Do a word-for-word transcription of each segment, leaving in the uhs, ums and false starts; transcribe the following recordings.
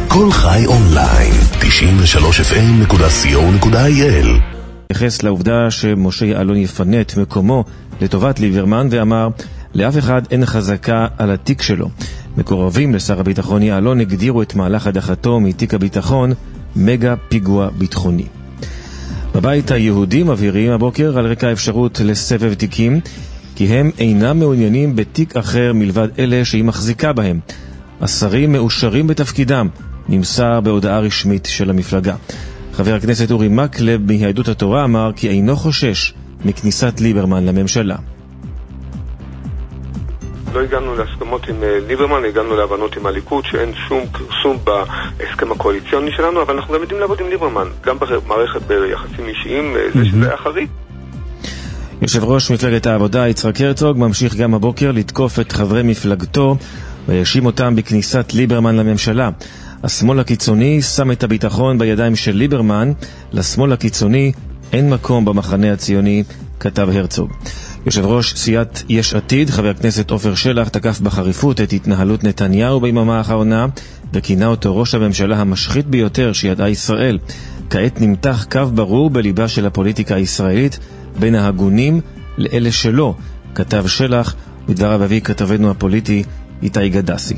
כל חי אונליין, תשעים ושלוש אף אם נקודה סי או נקודה איי אל. התייחס לעובדה שמשה יעלון יפנה את מקומו לטובת ליברמן ואמר, לאף אחד אין חזקה על התיק שלו. מקורבים לשר הביטחון יעלון הגדירו את מהלך הדחתו מתיק הביטחון מגה פיגוע ביטחוני. בבית היהודי מבהירים הבוקר על רקע האפשרות לסבב תיקים, כי הם אינם מעוניינים בתיק אחר מלבד אלה שהיא מחזיקה בהם. השרים מאושרים בתפקידם, נמסר בהודעה רשמית של המפלגה. חבר הכנסת אורי מקלב מיהדות התורה אמר כי אינו חושש מכניסת ליברמן לממשלה. לא הגענו להסכמות עם ליברמן, הגענו להבנות עם הליכוד שאין שום פרסום בהסכם הקואליציוני שלנו, אבל אנחנו גם יודעים לעבוד עם ליברמן, גם במערכת ביחסים אישיים, זה שזה אחרי. יושב ראש מפלגת העבודה יצחק הרצוג ממשיך גם הבוקר לתקוף את חברי מפלגתו וישים אותם בכניסת ליברמן לממשלה. השמאל הקיצוני שם את הביטחון בידיים של ליברמן, לשמאל הקיצוני אין מקום במחנה הציוני, כתב הרצוג. יושב ראש סיעת יש עתיד, חבר הכנסת עופר שלח, תקף בחריפות את התנהלות נתניהו ביממה האחרונה וכינה אותו ראש הממשלה המשחית ביותר שידעה ישראל. כעת נמתח קו ברור בליבה של הפוליטיקה הישראלית בין ההגונים לאלה שלא, כתב שלח, בדבריו הביא כתבנו הפוליטי איתי גדסי.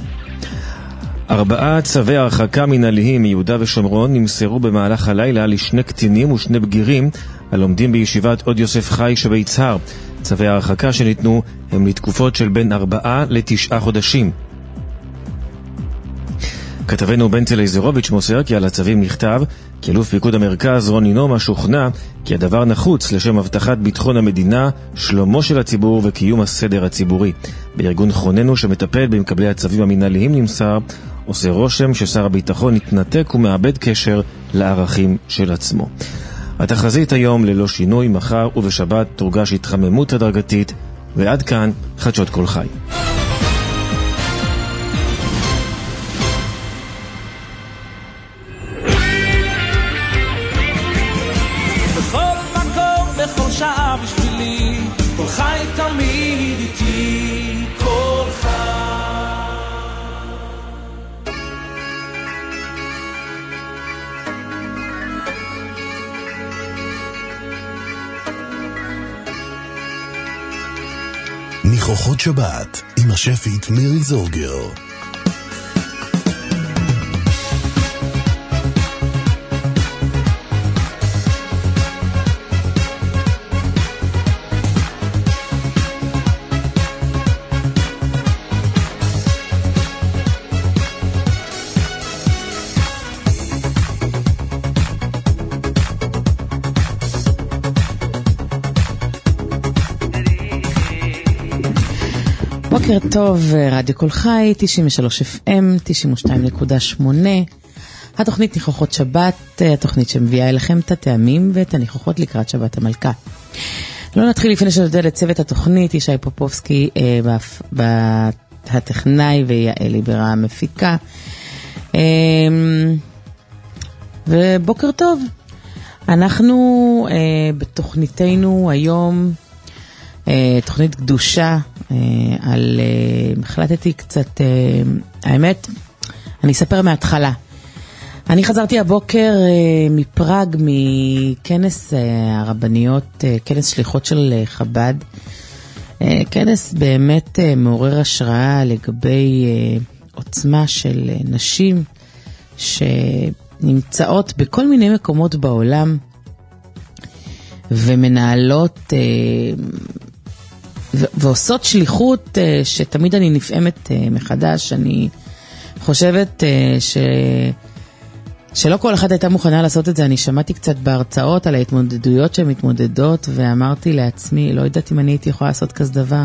ארבעה צווי הרחקה מנהליים מיהודה ושומרון נמסרו במהלך הלילה לשני קטינים ושני בגירים הלומדים בישיבת עוד יוסף חי שביצהר. צווי ההרחקה שניתנו הם לתקופות של בין ארבעה לתשעה חודשים. כתבנו בנצל איזרוביץ' מוסר כי על הצווים נכתב כי אלוף פיקוד המרכז רוני נומה שוכנע כי הדבר נחוץ לשם הבטחת ביטחון המדינה, שלומו של הציבור וקיום הסדר הציבורי. בארגון חוננו שמטפל במקבלי הצווים המנהליים נמסר, עושה רושם ששר הביטחון התנתק ומאבד קשר לערכים של עצמו. התחזית היום ללא שינוי, מחר ובשבת תורגש התחממות הדרגתית, ועד כאן חדשות כל חי. שעה בשבילי, כל חי תמיד איתי, כל חי. ניחוחות שבת עם השפית מירי זורגר. בוקר טוב, רדיו כל חי, תשעים ושלוש אף אם, תשעים ושתיים נקודה שמונה. התוכנית ניחוחות שבת, התוכנית שמביאה אליכם את הטעמים ואת הניחוחות לקראת שבת המלכה. לא נתחיל לפני שנודע לצוות התוכנית, ישי פופובסקי אה, הטכנאי ויעל ליברה המפיקה. אה, ובוקר טוב. אנחנו אה, בתוכניתנו היום, אה, תוכנית קדושה, על, החלטתי קצת, האמת, אני אספר מההתחלה. אני חזרתי הבוקר מפראג, מכנס הרבניות, כנס שליחות של חב"ד, כנס באמת מעורר השראה לגבי עוצמה של נשים שנמצאות בכל מיני מקומות בעולם ומנהלות ועושות שליחות שתמיד אני נפעמת מחדש. אני חושבת ש... שלא כל אחת הייתה מוכנה לעשות את זה. אני שמעתי קצת בהרצאות על ההתמודדויות שהן מתמודדות, ואמרתי לעצמי, לא יודעת אם אני הייתי יכולה לעשות כזה דבר.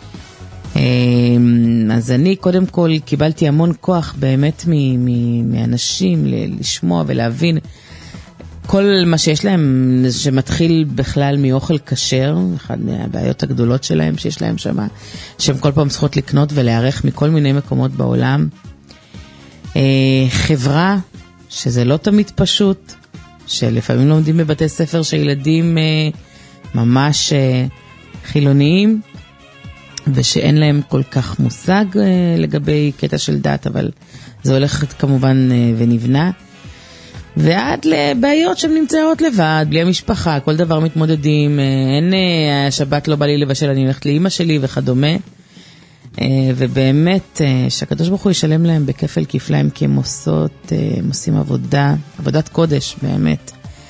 אז אני קודם כל קיבלתי המון כוח באמת מאנשים לשמוע ולהבין כל מה שיש להם, שמתחיל בכלל מאוכל כשר, אחד מהבעיות הגדולות שלהם שיש להם שם, שהם כל פעם צריכות לקנות ולהערך מכל מיני מקומות בעולם. חברה, שזה לא תמיד פשוט, שלפעמים לומדים בבתי ספר שילדים ממש חילוניים, ושאין להם כל כך מושג לגבי קטע של דת, אבל זה הולך כמובן ונבנה. ועד לבעיות שהן נמצאות לבד, בלי המשפחה, כל דבר מתמודדים, אין, השבת לא בא לי לבשל, אני הולכת לאמא שלי וכדומה. ובאמת, שהקדוש ברוך הוא ישלם להם בכפל כפליים, כי הם עושות, הם עושים עבודה, עבודת קודש, באמת.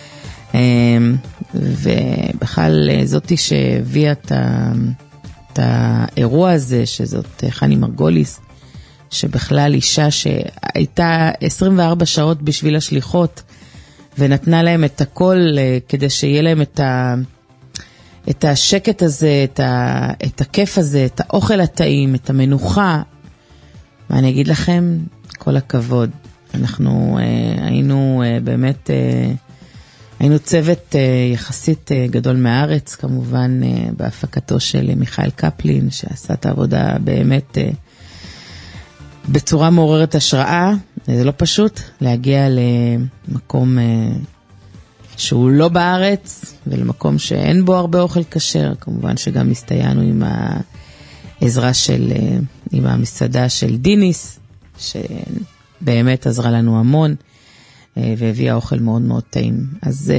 ובכלל זאתי שהביאה את, את האירוע הזה, שזאת חני מרגוליס, שבכלל אישה שהייתה עשרים וארבע שעות בשביל השליחות, ונתנה להם את הכל כדי שיהיה להם את, ה, את השקט הזה, את, ה, את הכיף הזה, את האוכל הטעים, את המנוחה. מה אני אגיד לכם? כל הכבוד. אנחנו אה, היינו אה, באמת, אה, היינו צוות אה, יחסית אה, גדול מהארץ, כמובן אה, בהפקתו של מיכאל קפלין, שעשה את העבודה באמת אה, בצורה מעוררת השראה. זה לא פשוט להגיע למקום שהוא לא בארץ, ולמקום שאין בו הרבה אוכל כשר. כמובן שגם הסתייענו עם העזרה של, עם המסעדה של דיניס, שבאמת עזרה לנו המון, והביאה אוכל מאוד מאוד טעים. אז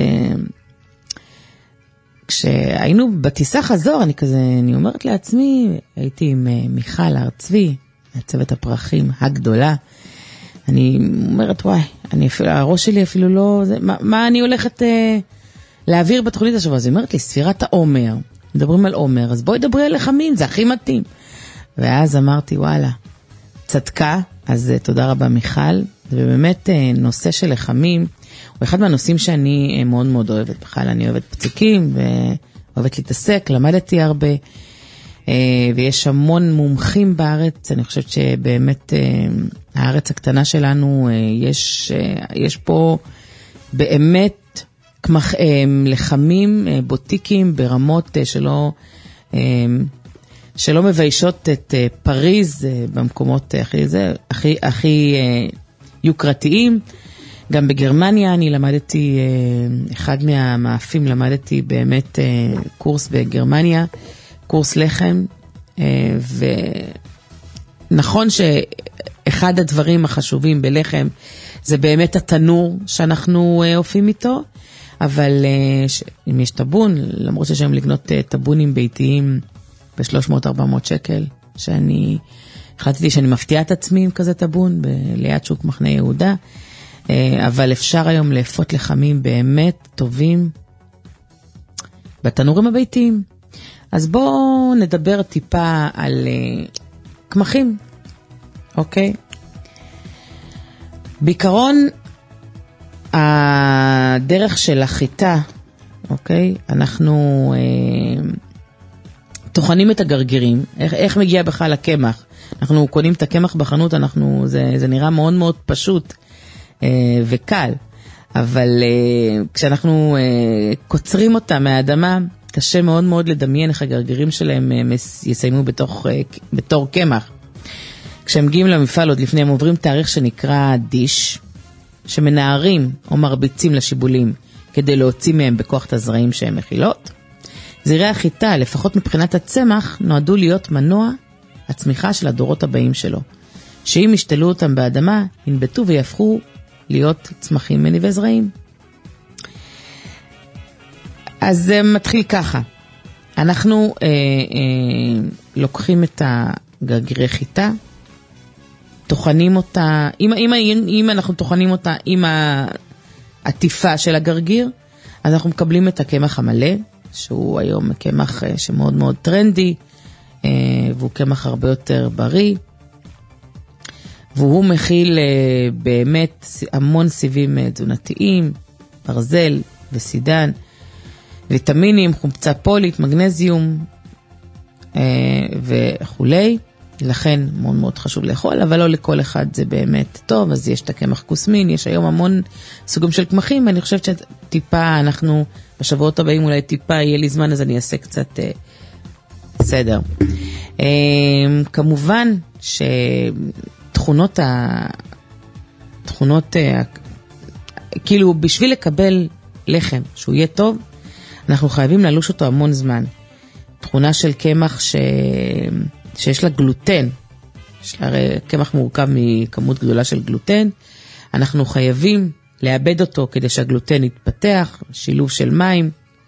כשהיינו בטיסה חזור, אני כזה, אני אומרת לעצמי, הייתי עם מיכל הרצבי, צוות הפרחים הגדולה. אני אומרת, וואי, אני אפילו, הראש שלי אפילו לא, זה, מה, מה אני הולכת אה, להעביר בתוכנית השבוע? אז היא אומרת לי, ספירת העומר, מדברים על עומר, אז בואי דברי על לחמים, זה הכי מתאים. ואז אמרתי, וואלה, צדקה, אז אה, תודה רבה מיכל, ובאמת אה, נושא של לחמים, הוא אחד מהנושאים שאני אה, מאוד מאוד אוהבת, בכלל אני אוהבת פציקים, ואוהבת להתעסק, למדתי הרבה, ויש המון מומחים בארץ. אני חושבת שבאמת הארץ הקטנה שלנו, יש, יש פה באמת לחמים, בוטיקים ברמות שלא, שלא מביישות את פריז במקומות הכי, זה, הכי, הכי יוקרתיים. גם בגרמניה אני למדתי, אחד מהמאפים למדתי באמת קורס בגרמניה, קורס לחם, ונכון שאחד הדברים החשובים בלחם זה באמת התנור שאנחנו אופים איתו, אבל אם יש טבון, למרות שיש היום לקנות טבונים ביתיים ב-שלוש מאות ארבע מאות שקל, שאני החלטתי שאני מפתיעה את עצמי עם כזה טבון ליד שוק מחנה יהודה, אבל אפשר היום לאפות לחמים באמת טובים בתנורים הביתיים. אז בואו נדבר טיפה על uh, קמחים, אוקיי? בעיקרון, הדרך של החיטה, אוקיי? אנחנו uh, תוכנים את הגרגירים. איך, איך מגיע בכלל הקמח? אנחנו קונים את הקמח בחנות, אנחנו, זה, זה נראה מאוד מאוד פשוט uh, וקל. אבל uh, כשאנחנו uh, קוצרים אותה מהאדמה, קשה מאוד מאוד לדמיין איך הגרגירים שלהם יסיימו בתוך, בתור קמח. כשהם מגיעים למפעל עוד לפני, הם עוברים תאריך שנקרא דיש, שמנערים או מרביצים לשיבולים כדי להוציא מהם בכוח את הזרעים שהם מכילות. זרעי החיטה, לפחות מבחינת הצמח, נועדו להיות מנוע הצמיחה של הדורות הבאים שלו, שאם ישתלו אותם באדמה, ינבטו ויהפכו להיות צמחים מניבי זרעים. אז זה מתחיל ככה, אנחנו אה, אה, לוקחים את הגרגירי חיטה, תוכנים אותה, אם, אם, אם אנחנו תוכנים אותה עם העטיפה של הגרגיר, אז אנחנו מקבלים את הקמח המלא, שהוא היום קמח שמאוד מאוד טרנדי, אה, והוא קמח הרבה יותר בריא, והוא מכיל אה, באמת המון סיבים תזונתיים, ברזל וסידן, ויטמינים, חומצה פולית, מגנזיום אה, וכולי. לכן מאוד מאוד חשוב לאכול, אבל לא לכל אחד זה באמת טוב. אז יש את הקמח קוסמין, יש היום המון סוגים של קמחים, ואני חושבת שטיפה אנחנו בשבועות הבאים אולי טיפה יהיה לי זמן, אז אני אעשה קצת אה, סדר. אה, כמובן שתכונות ה... תכונות ה... כאילו בשביל לקבל לחם שהוא יהיה טוב, אנחנו חייבים ללוש אותו המון זמן. תכונה של קמח ש... שיש לה גלוטן, הרי קמח מורכב מכמות גדולה של גלוטן, אנחנו חייבים לאבד אותו כדי שהגלוטן יתפתח, שילוב של מים,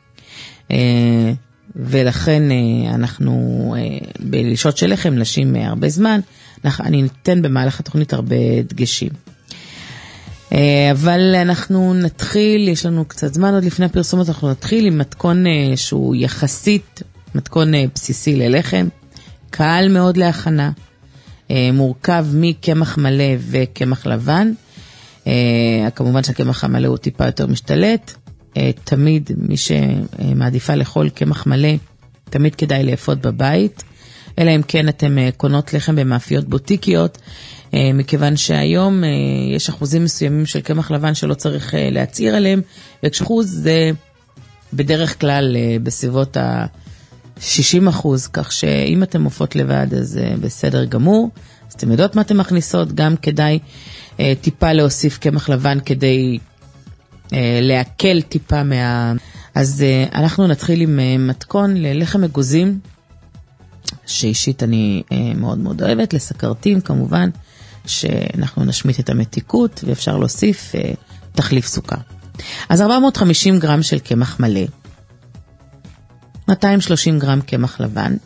ולכן אנחנו בלישות של לחם נשים הרבה זמן, אני ניתן במהלך התוכנית הרבה דגשים. אבל אנחנו נתחיל, יש לנו קצת זמן עוד לפני הפרסומות, אנחנו נתחיל עם מתכון שהוא יחסית, מתכון בסיסי ללחם, קל מאוד להכנה, מורכב מקמח מלא וקמח לבן, כמובן שהקמח המלא הוא טיפה יותר משתלט, תמיד מי שמעדיפה לאכול קמח מלא, תמיד כדאי לאפות בבית, אלא אם כן אתם קונות לחם במאפיות בוטיקיות, מכיוון שהיום יש אחוזים מסוימים של קמח לבן שלא צריך להצעיר עליהם, וכשאחוז זה בדרך כלל בסביבות ה-שישים אחוז, כך שאם אתם מופות לבד אז בסדר גמור, אז אתם יודעות מה אתם מכניסות, גם כדאי טיפה להוסיף קמח לבן כדי להקל טיפה מה... אז אנחנו נתחיל עם מתכון ללחם אגוזים, שאישית אני מאוד מאוד אוהבת, לסקרתים כמובן, שאנחנו נשמיט את המתיקות, ואפשר להוסיף תחליף סוכר. אז ארבע מאות וחמישים גרם של קמח מלא, מאתיים ושלושים גרם קמח לבן,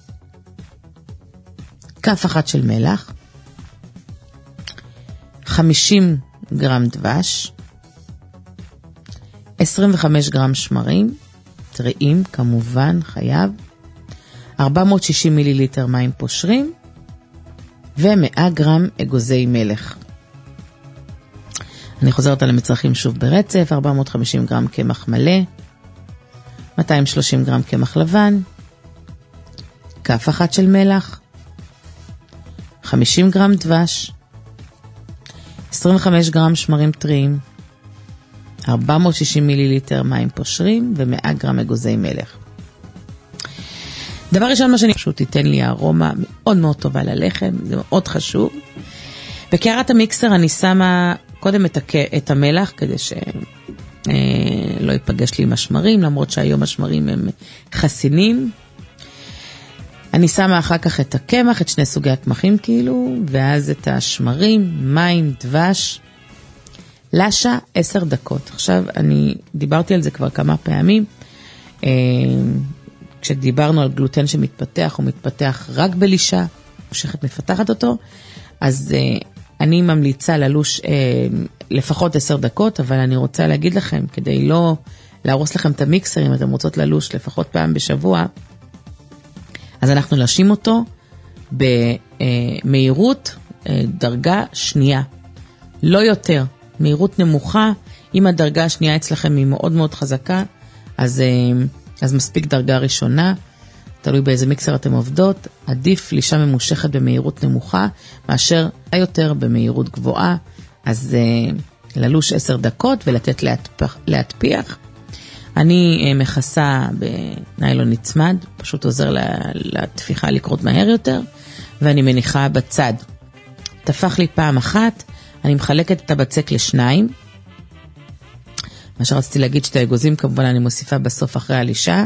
כף אחת של מלח, חמישים גרם דבש, עשרים וחמישה גרם שמרים, טריים כמובן, חייב, ארבע מאות ושישים מיליליטר מים פושרים, ו-מאה גרם אגוזי מלך. אני חוזרת על המצרכים שוב ברצף, ארבע מאות וחמישים גרם קמח מלא, מאתיים ושלושים גרם קמח לבן, כף אחת של מלח, חמישים גרם דבש, עשרים וחמישה גרם שמרים טריים, ארבע מאות ושישים מיליליטר מים פושרים, ו-מאה גרם אגוזי מלך. דבר ראשון מה שאני פשוט תיתן לי ארומה מאוד מאוד טובה ללחם, זה מאוד חשוב. בקערת המיקסר אני שמה קודם את, הק... את המלח, כדי שלא אה, ייפגש לי עם השמרים, למרות שהיום השמרים הם חסינים. אני שמה אחר כך את הקמח, את שני סוגי הקמחים כאילו, ואז את השמרים, מים, דבש, לשה עשר דקות. עכשיו אני דיברתי על זה כבר כמה פעמים, אה, כשדיברנו על גלוטן שמתפתח, הוא מתפתח רק בלישה, מושכת מפתחת אותו, אז uh, אני ממליצה ללוש uh, לפחות עשר דקות, אבל אני רוצה להגיד לכם, כדי לא להרוס לכם את המיקסר, אם אתם רוצות ללוש לפחות פעם בשבוע, אז אנחנו לשים אותו במהירות uh, דרגה שנייה, לא יותר, מהירות נמוכה, אם הדרגה השנייה אצלכם היא מאוד מאוד חזקה, אז... Uh, אז מספיק דרגה ראשונה, תלוי באיזה מיקסר אתם עובדות, עדיף לישה ממושכת במהירות נמוכה, מאשר יותר במהירות גבוהה, אז uh, ללוש עשר דקות ולתת להטפח, להטפיח. אני uh, מכסה בניילון נצמד, פשוט עוזר לתפיחה לקרות מהר יותר, ואני מניחה בצד. תפח לי פעם אחת, אני מחלקת את הבצק לשניים, מה שרציתי להגיד שאת האגוזים כמובן אני מוסיפה בסוף אחרי הלישה,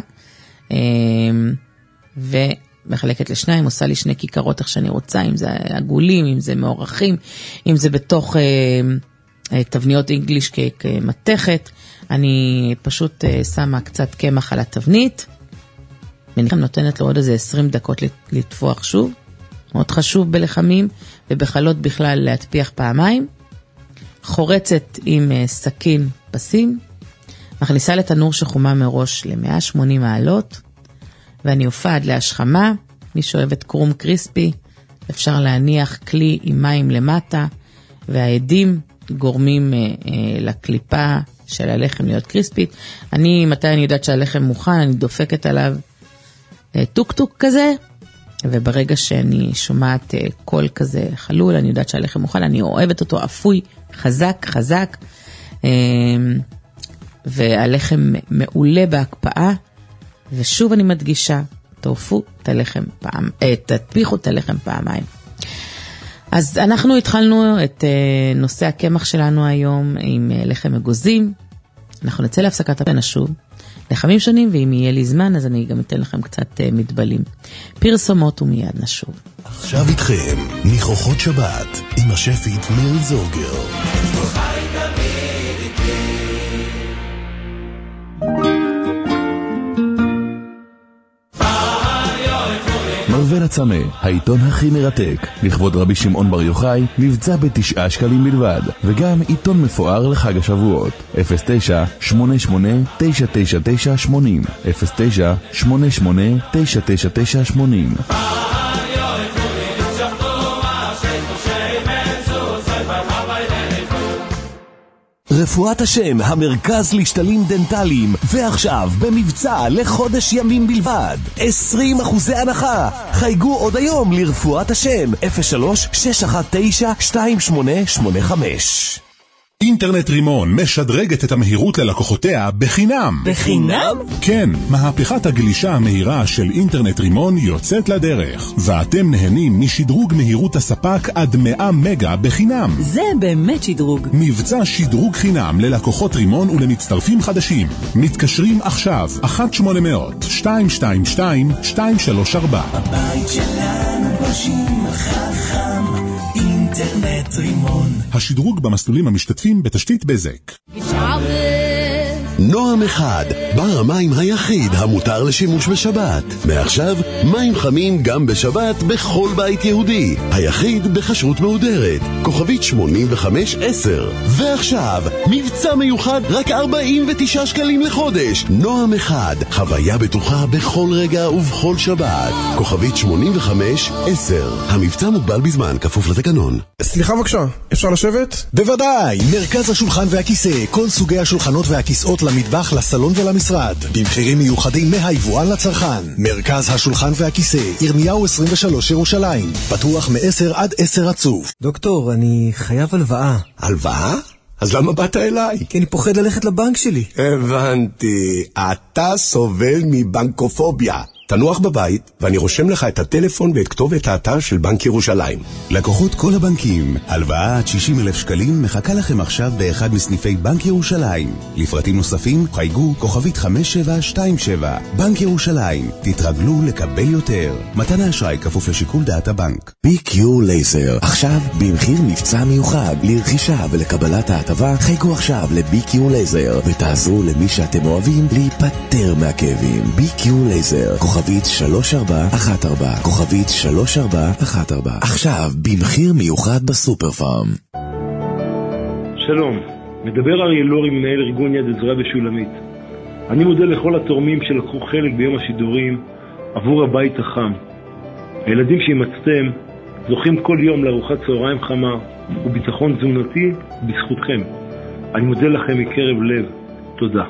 ומחלקת לשניים, עושה לי שני כיכרות איך שאני רוצה, אם זה עגולים, אם זה מעורכים, אם זה בתוך תבניות אינגליש כמתכת, אני פשוט שמה קצת קמח על התבנית, ואני נותנת לו עוד איזה עשרים דקות לטפוח שוב, מאוד חשוב בלחמים, ובחלות בכלל להטפיח פעמיים, חורצת עם סכין פסים, מכניסה לתנור שחומה מראש ל-מאה ושמונים מעלות, ואני הופעה עד להשכמה. מי שאוהבת קרום קריספי, אפשר להניח כלי עם מים למטה, והעדים גורמים אה, אה, לקליפה של הלחם להיות קריספית. אני, מתי אני יודעת שהלחם מוכן, אני דופקת עליו אה, טוק טוק כזה, וברגע שאני שומעת אה, קול כזה חלול, אני יודעת שהלחם מוכן, אני אוהבת אותו אפוי, חזק, חזק, אה, והלחם מעולה בהקפאה, ושוב אני מדגישה, תעופו את הלחם פעם, אה, תטפיחו את הלחם פעמיים. אז אנחנו התחלנו את אה, נושא הקמח שלנו היום עם אה, לחם אגוזים, אנחנו נצא להפסקת הפן שוב, לחמים שונים, ואם יהיה לי זמן אז אני גם אתן לכם קצת מדבלים. פרסומות ומיד נשוב. עכשיו איתכם, ניחוחות שבת, עם השפית מירי זורגר. מרווה לצמא, העיתון הכי מרתק, לכבוד רבי שמעון בר יוחאי, מבצע בתשעה שקלים בלבד, וגם עיתון מפואר לחג השבועות. אפס תשע שמונה שמונה תשע תשע תשע שמונים אפס תשע שמונה שמונה תשע תשע תשע שמונים. רפואת השם, המרכז להשתלים דנטליים, ועכשיו במבצע לחודש ימים בלבד, עשרים אחוזי הנחה. חייגו עוד היום לרפואת השם, אפס שלוש שש אחת תשע שתיים שמונה שמונה חמש. אינטרנט רימון משדרגת את המהירות ללקוחותיה בחינם. בחינם? כן, מהפכת הגלישה המהירה של אינטרנט רימון יוצאת לדרך, ואתם נהנים משדרוג מהירות הספק עד מאה מגה בחינם. זה באמת שדרוג. מבצע שדרוג חינם ללקוחות רימון ולמצטרפים חדשים. מתקשרים עכשיו אחת שמונה אפס אפס שתיים שתיים שתיים שתיים שלוש ארבע. הבית שלנו גושים חכם, אינטרנט רימון. השדרוג במסלולים המשתתפים בתשתית בזק. נועם אחד, בר המים היחיד המותר לשימוש בשבת. מעכשיו, מים חמים גם בשבת בכל בית יהודי. היחיד בכשרות מהודרת. כוכבית שמונים וחמש עשר. ועכשיו, מבצע מיוחד רק ארבעים ותשעה שקלים לחודש. נועם אחד, חוויה בטוחה בכל רגע ובכל שבת. כוכבית שמונים וחמש עשר. המבצע מוגבל בזמן, כפוף לתקנון. סליחה בבקשה, אפשר לשבת? בוודאי, מרכז השולחן והכיסא, כל סוגי השולחנות והכיסאות למטבח, לסלון ולמשרד, במחירים מיוחדים מהיבואן לצרכן. מרכז השולחן והכיסא, ירמיהו עשרים ושלוש ירושלים, פתוח מ-עשר עד עשר עצוב. דוקטור, אני חייב הלוואה. הלוואה? אז למה באת אליי? כי אני פוחד ללכת לבנק שלי. הבנתי, אתה סובל מבנקופוביה. תנוח בבית, ואני רושם לך את הטלפון ואת כתובת האתר של בנק ירושלים. לקוחות כל הבנקים, הלוואה עד שישים אלף שקלים מחכה לכם עכשיו באחד מסניפי בנק ירושלים. לפרטים נוספים, חייגו כוכבית חמש שבע שתיים שבע. בנק ירושלים, תתרגלו לקבל יותר. מתן האשראי כפוף לשיקול דעת הבנק. בי קיו לייזר, עכשיו במחיר מבצע מיוחד לרכישה ולקבלת ההטבה. חייגו עכשיו ל-בי קיו לייזר ותעזרו למי שאתם אוהבים להיפטר מהכאבים. בי קיו לייזר, כוכבית שלוש ארבע אחת ארבע, כוכבית שלוש ארבע אחת ארבע. עכשיו במחיר מיוחד בסופר פארם. שלום, מדבר אריה לורי, מנהל ארגון יד עזרא בשולמית. אני מודה לכל התורמים שלקחו חלק ביום השידורים עבור הבית החם. הילדים שהמצאתם זוכים כל יום לארוחת צהריים חמה וביטחון תזונתי בזכותכם. אני מודה לכם מקרב לב. תודה.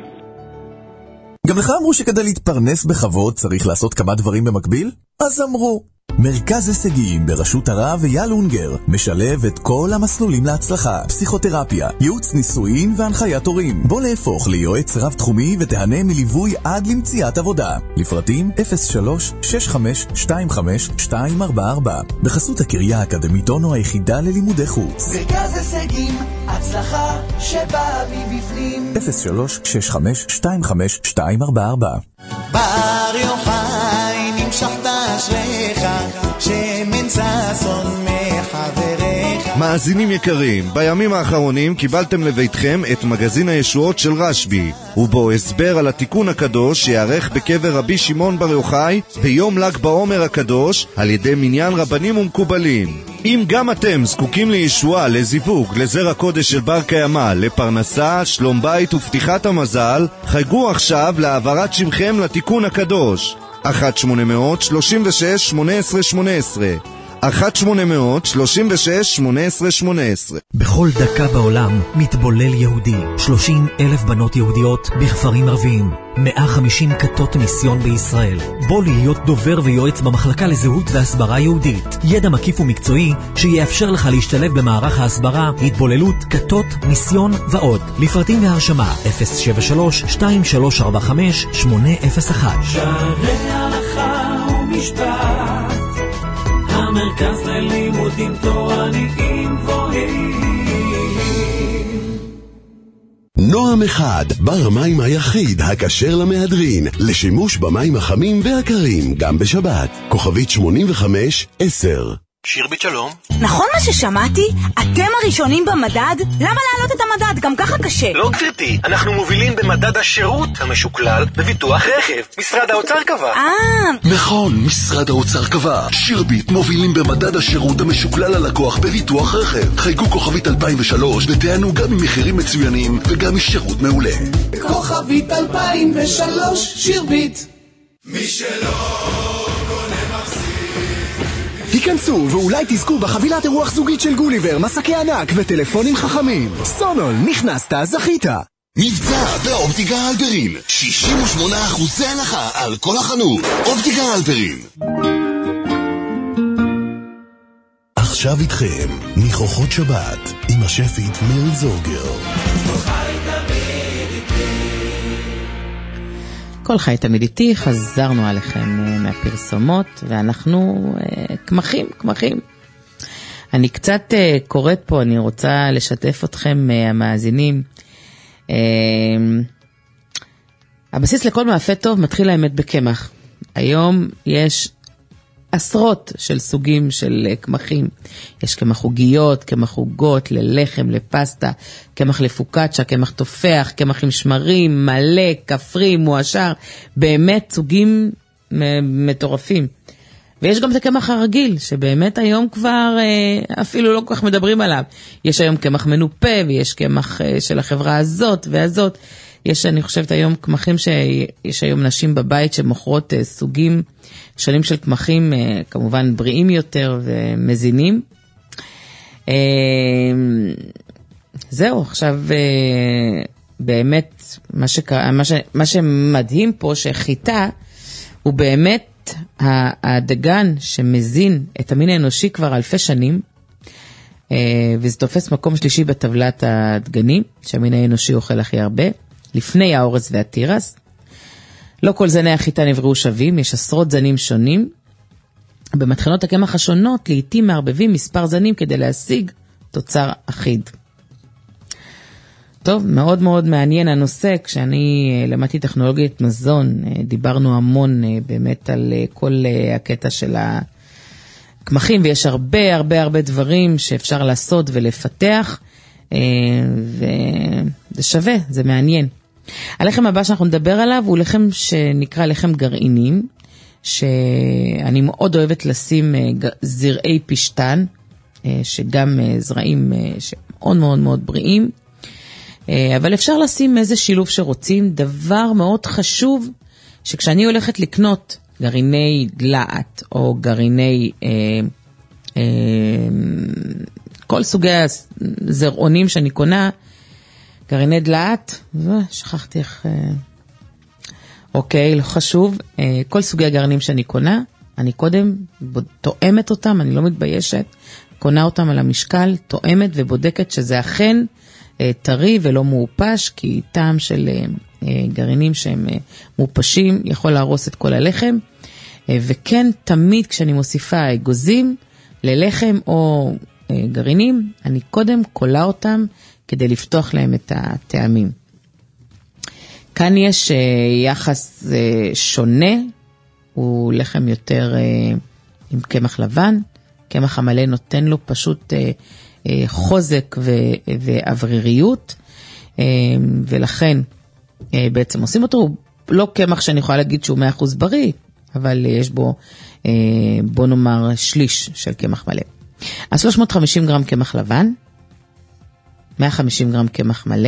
גם לך אמרו שכדי להתפרנס בכבוד צריך לעשות כמה דברים במקביל? אז אמרו. מרכז הישגים בראשות הרב אייל אונגר משלב את כל המסלולים להצלחה, פסיכותרפיה, ייעוץ נישואין והנחיית הורים. בוא להפוך ליועץ רב תחומי ותהנה מליווי עד למציאת עבודה. לפרטים אפס שלוש שש חמש שתיים חמש שתיים ארבע ארבע, בחסות הקריה האקדמית אונו, היחידה ללימודי חוץ. מרכז הישגים, הצלחה שבאה מבפנים. אפס שלוש שש חמש שתיים חמש שתיים ארבע ארבע. בר יוחאי נמשכת אשריך, שמן ששון מחבריך. מאזינים יקרים, בימים האחרונים קיבלתם לביתכם את מגזין הישועות של רשב"י, ובו הסבר על התיקון הקדוש שיערך בקבר רבי שמעון בר יוחאי ביום ל"ג בעומר הקדוש על ידי מניין רבנים ומקובלים. אם גם אתם זקוקים לישועה, לזיווג, לזרע קודש של בר קיימא, לפרנסה, שלום בית ופתיחת המזל, חייגו עכשיו להעברת שמכם לתיקון הקדוש. אחת שמונה אפס אפס שלושים ושש שמונה עשרה שמונה עשרה אחת שמונה אפס אפס שלושים ושש שמונה עשרה שמונה עשרה. בכל דקה בעולם מתבולל יהודי. שלושים אלף בנות יהודיות בכפרים ערביים. מאה וחמישים כתות מיסיון בישראל. בוא להיות דובר ויועץ במחלקה לזהות והסברה יהודית. ידע מקיף ומקצועי שיאפשר לך להשתלב במערך ההסברה, התבוללות, כתות, מיסיון ועוד. לפרטים והרשמה אפס שבע שלוש שתיים שלוש ארבע חמש שמונה אפס אחת. שערי הלכה ומשפט, המרכז ללימודים תורניים גבוהים. נועם אחד, בר המים היחיד הכשר למהדרין, לשימוש במים החמים והקרים, גם בשבת. כוכבית שמונים וחמש עשר. שירבית שלום. נכון מה ששמעתי? אתם הראשונים במדד? למה להעלות את המדד? גם ככה קשה. לא גברתי, אנחנו מובילים במדד השירות המשוקלל בביטוח רכב. משרד האוצר קבע. אה. נכון, משרד האוצר קבע. שירבית מובילים במדד השירות המשוקלל ללקוח בביטוח רכב. חייגו כוכבית אלפיים ושלוש ותענו גם עם מחירים מצוינים וגם משירות מעולה. כוכבית אלפיים ושלוש, שירבית. מי שלא קונה מפסיד. היכנסו ואולי תזכו בחבילת אירוח זוגית של גוליבר, מסקי ענק וטלפונים חכמים. סונול, נכנסת, זכית. מבצע באופטיקה הלפרין, שישים ושמונה אחוז הנחה על כל החנות. אופטיקה הלפרין. עכשיו איתכם, ניחוחות שבת, עם השפית מירי זורגר. כל חי תמיד איתי, חזרנו עליכם מהפרסומות, ואנחנו כמחים, כמחים. אני קצת קוראת פה, אני רוצה לשתף אתכם המאזינים. הבסיס לכל מאפה טוב מתחיל האמת בקמח. היום יש עשרות של סוגים של קמחים. יש קמח עוגיות, קמח עוגות, ללחם, לפסטה, קמח לפוקצ'ה, קמח תופח, קמח עם שמרים, מלא, כפרי, מואשר, באמת סוגים מטורפים. ויש גם את הקמח הרגיל, שבאמת היום כבר אפילו לא כל כך מדברים עליו. יש היום קמח מנופה, ויש קמח של החברה הזאת והזאת. יש, אני חושבת, היום קמחים שיש היום נשים בבית שמוכרות סוגים שונים של קמחים, כמובן בריאים יותר ומזינים. זהו, עכשיו באמת, מה, שקרה, מה, ש, מה שמדהים פה, שחיטה הוא באמת הדגן שמזין את המין האנושי כבר אלפי שנים, וזה תופס מקום שלישי בטבלת הדגנים, שהמין האנושי אוכל הכי הרבה. לפני האורז והתירס. לא כל זני החיטה נבראו שווים, יש עשרות זנים שונים. במטחנות הקמח השונות, לעתים מערבבים מספר זנים כדי להשיג תוצר אחיד. טוב, מאוד מאוד מעניין הנושא. כשאני למדתי טכנולוגיית מזון, דיברנו המון באמת על כל הקטע של הקמחים, ויש הרבה הרבה הרבה דברים שאפשר לעשות ולפתח, וזה שווה, זה מעניין. הלחם הבא שאנחנו נדבר עליו הוא לחם שנקרא לחם גרעינים, שאני מאוד אוהבת לשים זרעי פשטן, שגם זרעים שמאוד מאוד מאוד בריאים, אבל אפשר לשים איזה שילוב שרוצים. דבר מאוד חשוב, שכשאני הולכת לקנות גרעיני דלעת, או גרעיני, אה, אה, כל סוגי הזרעונים שאני קונה, גרעיני דלעת, שכחתי איך, אוקיי, לא חשוב, כל סוגי הגרעינים שאני קונה, אני קודם תואמת אותם, אני לא מתביישת, קונה אותם על המשקל, תואמת ובודקת שזה אכן טרי ולא מאופש, כי טעם של גרעינים שהם מאופשים יכול להרוס את כל הלחם, וכן תמיד כשאני מוסיפה אגוזים ללחם או גרעינים, אני קודם קולה אותם, כדי לפתוח להם את הטעמים. כאן יש יחס שונה, הוא לחם יותר עם קמח לבן, קמח המלא נותן לו פשוט חוזק ואווריריות, ולכן בעצם עושים אותו, הוא לא קמח שאני יכולה להגיד שהוא מאה אחוז בריא, אבל יש בו, בוא נאמר, שליש של קמח מלא. אז שלוש מאות וחמישים גרם קמח לבן, מאה וחמישים גרם קמח מלא,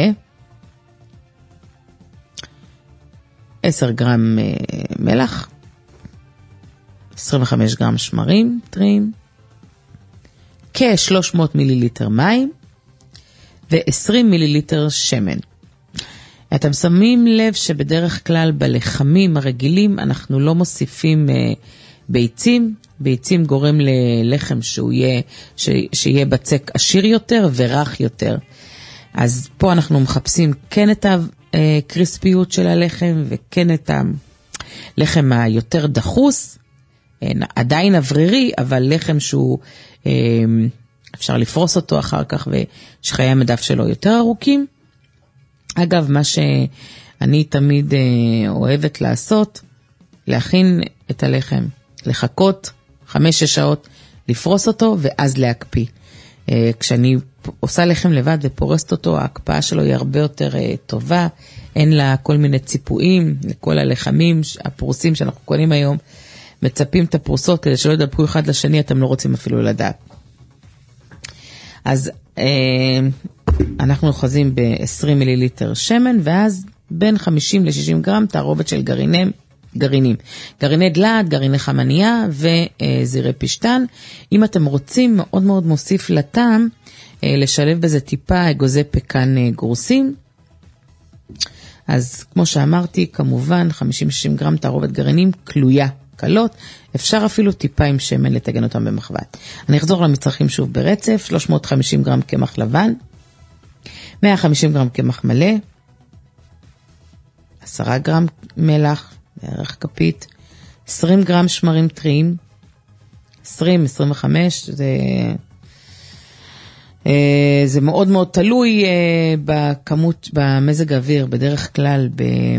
עשרה גרם מלח, עשרים וחמישה גרם שמרים טריים, כ-שלוש מאות מיליליטר מים, ו-עשרים מיליליטר שמן. אתם שמים לב שבדרך כלל בלחמים הרגילים אנחנו לא מוסיפים ביצים, ביצים גורם ללחם שהוא יהיה, ש, שיהיה בצק עשיר יותר ורך יותר. אז פה אנחנו מחפשים כן את הקריספיות של הלחם, וכן את הלחם היותר דחוס, עדיין אוורירי, אבל לחם שהוא, אפשר לפרוס אותו אחר כך, ושחיי המדף שלו יותר ארוכים. אגב, מה שאני תמיד אוהבת לעשות, להכין את הלחם, לחכות חמש-שש שעות, לפרוס אותו ואז להקפיא. כשאני עושה לחם לבד ופורסת אותו, ההקפאה שלו היא הרבה יותר טובה, אין לה כל מיני ציפויים, לכל הלחמים, הפרוסים שאנחנו קונים היום, מצפים את הפרוסות כדי שלא ידבקו אחד לשני, אתם לא רוצים אפילו לדעת. אז אנחנו אוחזים ב-עשרים מיליליטר שמן, ואז בין חמישים ל-שישים גרם תערובת של גרעיני, גרעינים. גרעיני דלעת, גרעיני חמניה וזירי פשטן. אם אתם רוצים, מאוד מאוד מוסיף לטעם, לשלב בזה טיפה אגוזי פקן גורסים. אז כמו שאמרתי, כמובן חמישים שישים גרם תערובת גרעינים כלויה, קלות. אפשר אפילו טיפה עם שמן לתגן אותם במחבת. אני אחזור למצרכים שוב ברצף, שלוש מאות וחמישים גרם קמח לבן, מאה וחמישים גרם קמח מלא, עשרה גרם מלח, בערך כפית, עשרים גרם שמרים טריים, עשרים עד עשרים וחמש, זה, זה מאוד מאוד תלוי בכמות, במזג האוויר, בדרך כלל,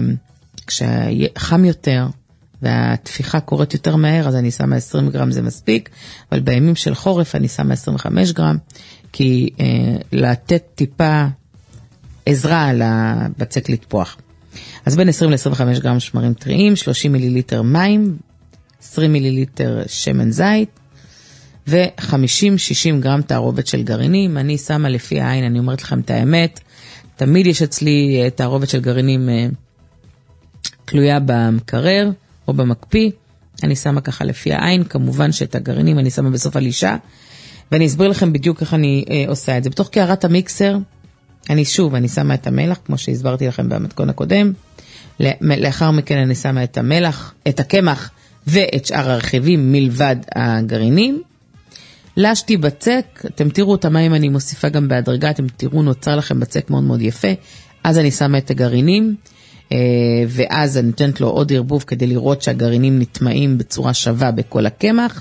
כשחם יותר, והתפיחה קורית יותר מהר, אז אני שמה עשרים גרם זה מספיק, אבל בימים של חורף אני שמה עשרים וחמש גרם, כי אה, לתת טיפה עזרה לבצק לתפוח. אז בין עשרים ל-עשרים וחמש גרם שמרים טריים, שלושים מיליליטר מים, עשרים מיליליטר שמן זית, ו-חמישים שישים גרם תערובת של גרעינים. אני שמה לפי העין, אני אומרת לכם את האמת, תמיד יש אצלי תערובת של גרעינים אה, תלויה במקרר, או במקפיא, אני שמה ככה לפי העין, כמובן שאת הגרעינים אני שמה בסוף הלישה, ואני אסביר לכם בדיוק איך אני אה, עושה את זה. בתוך קערת המיקסר, אני שוב, אני שמה את המלח, כמו שהסברתי לכם במתכון הקודם, לאחר מכן אני שמה את המלח, את הקמח, ואת שאר הרכיבים מלבד הגרעינים, לשתי בצק, אתם תראו את המים אני מוסיפה גם בהדרגה, אתם תראו נוצר לכם בצק מאוד מאוד יפה, אז אני שמה את הגרעינים, ואז אני נותנת לו עוד ערבוב כדי לראות שהגרעינים נטמעים בצורה שווה בכל הקמח.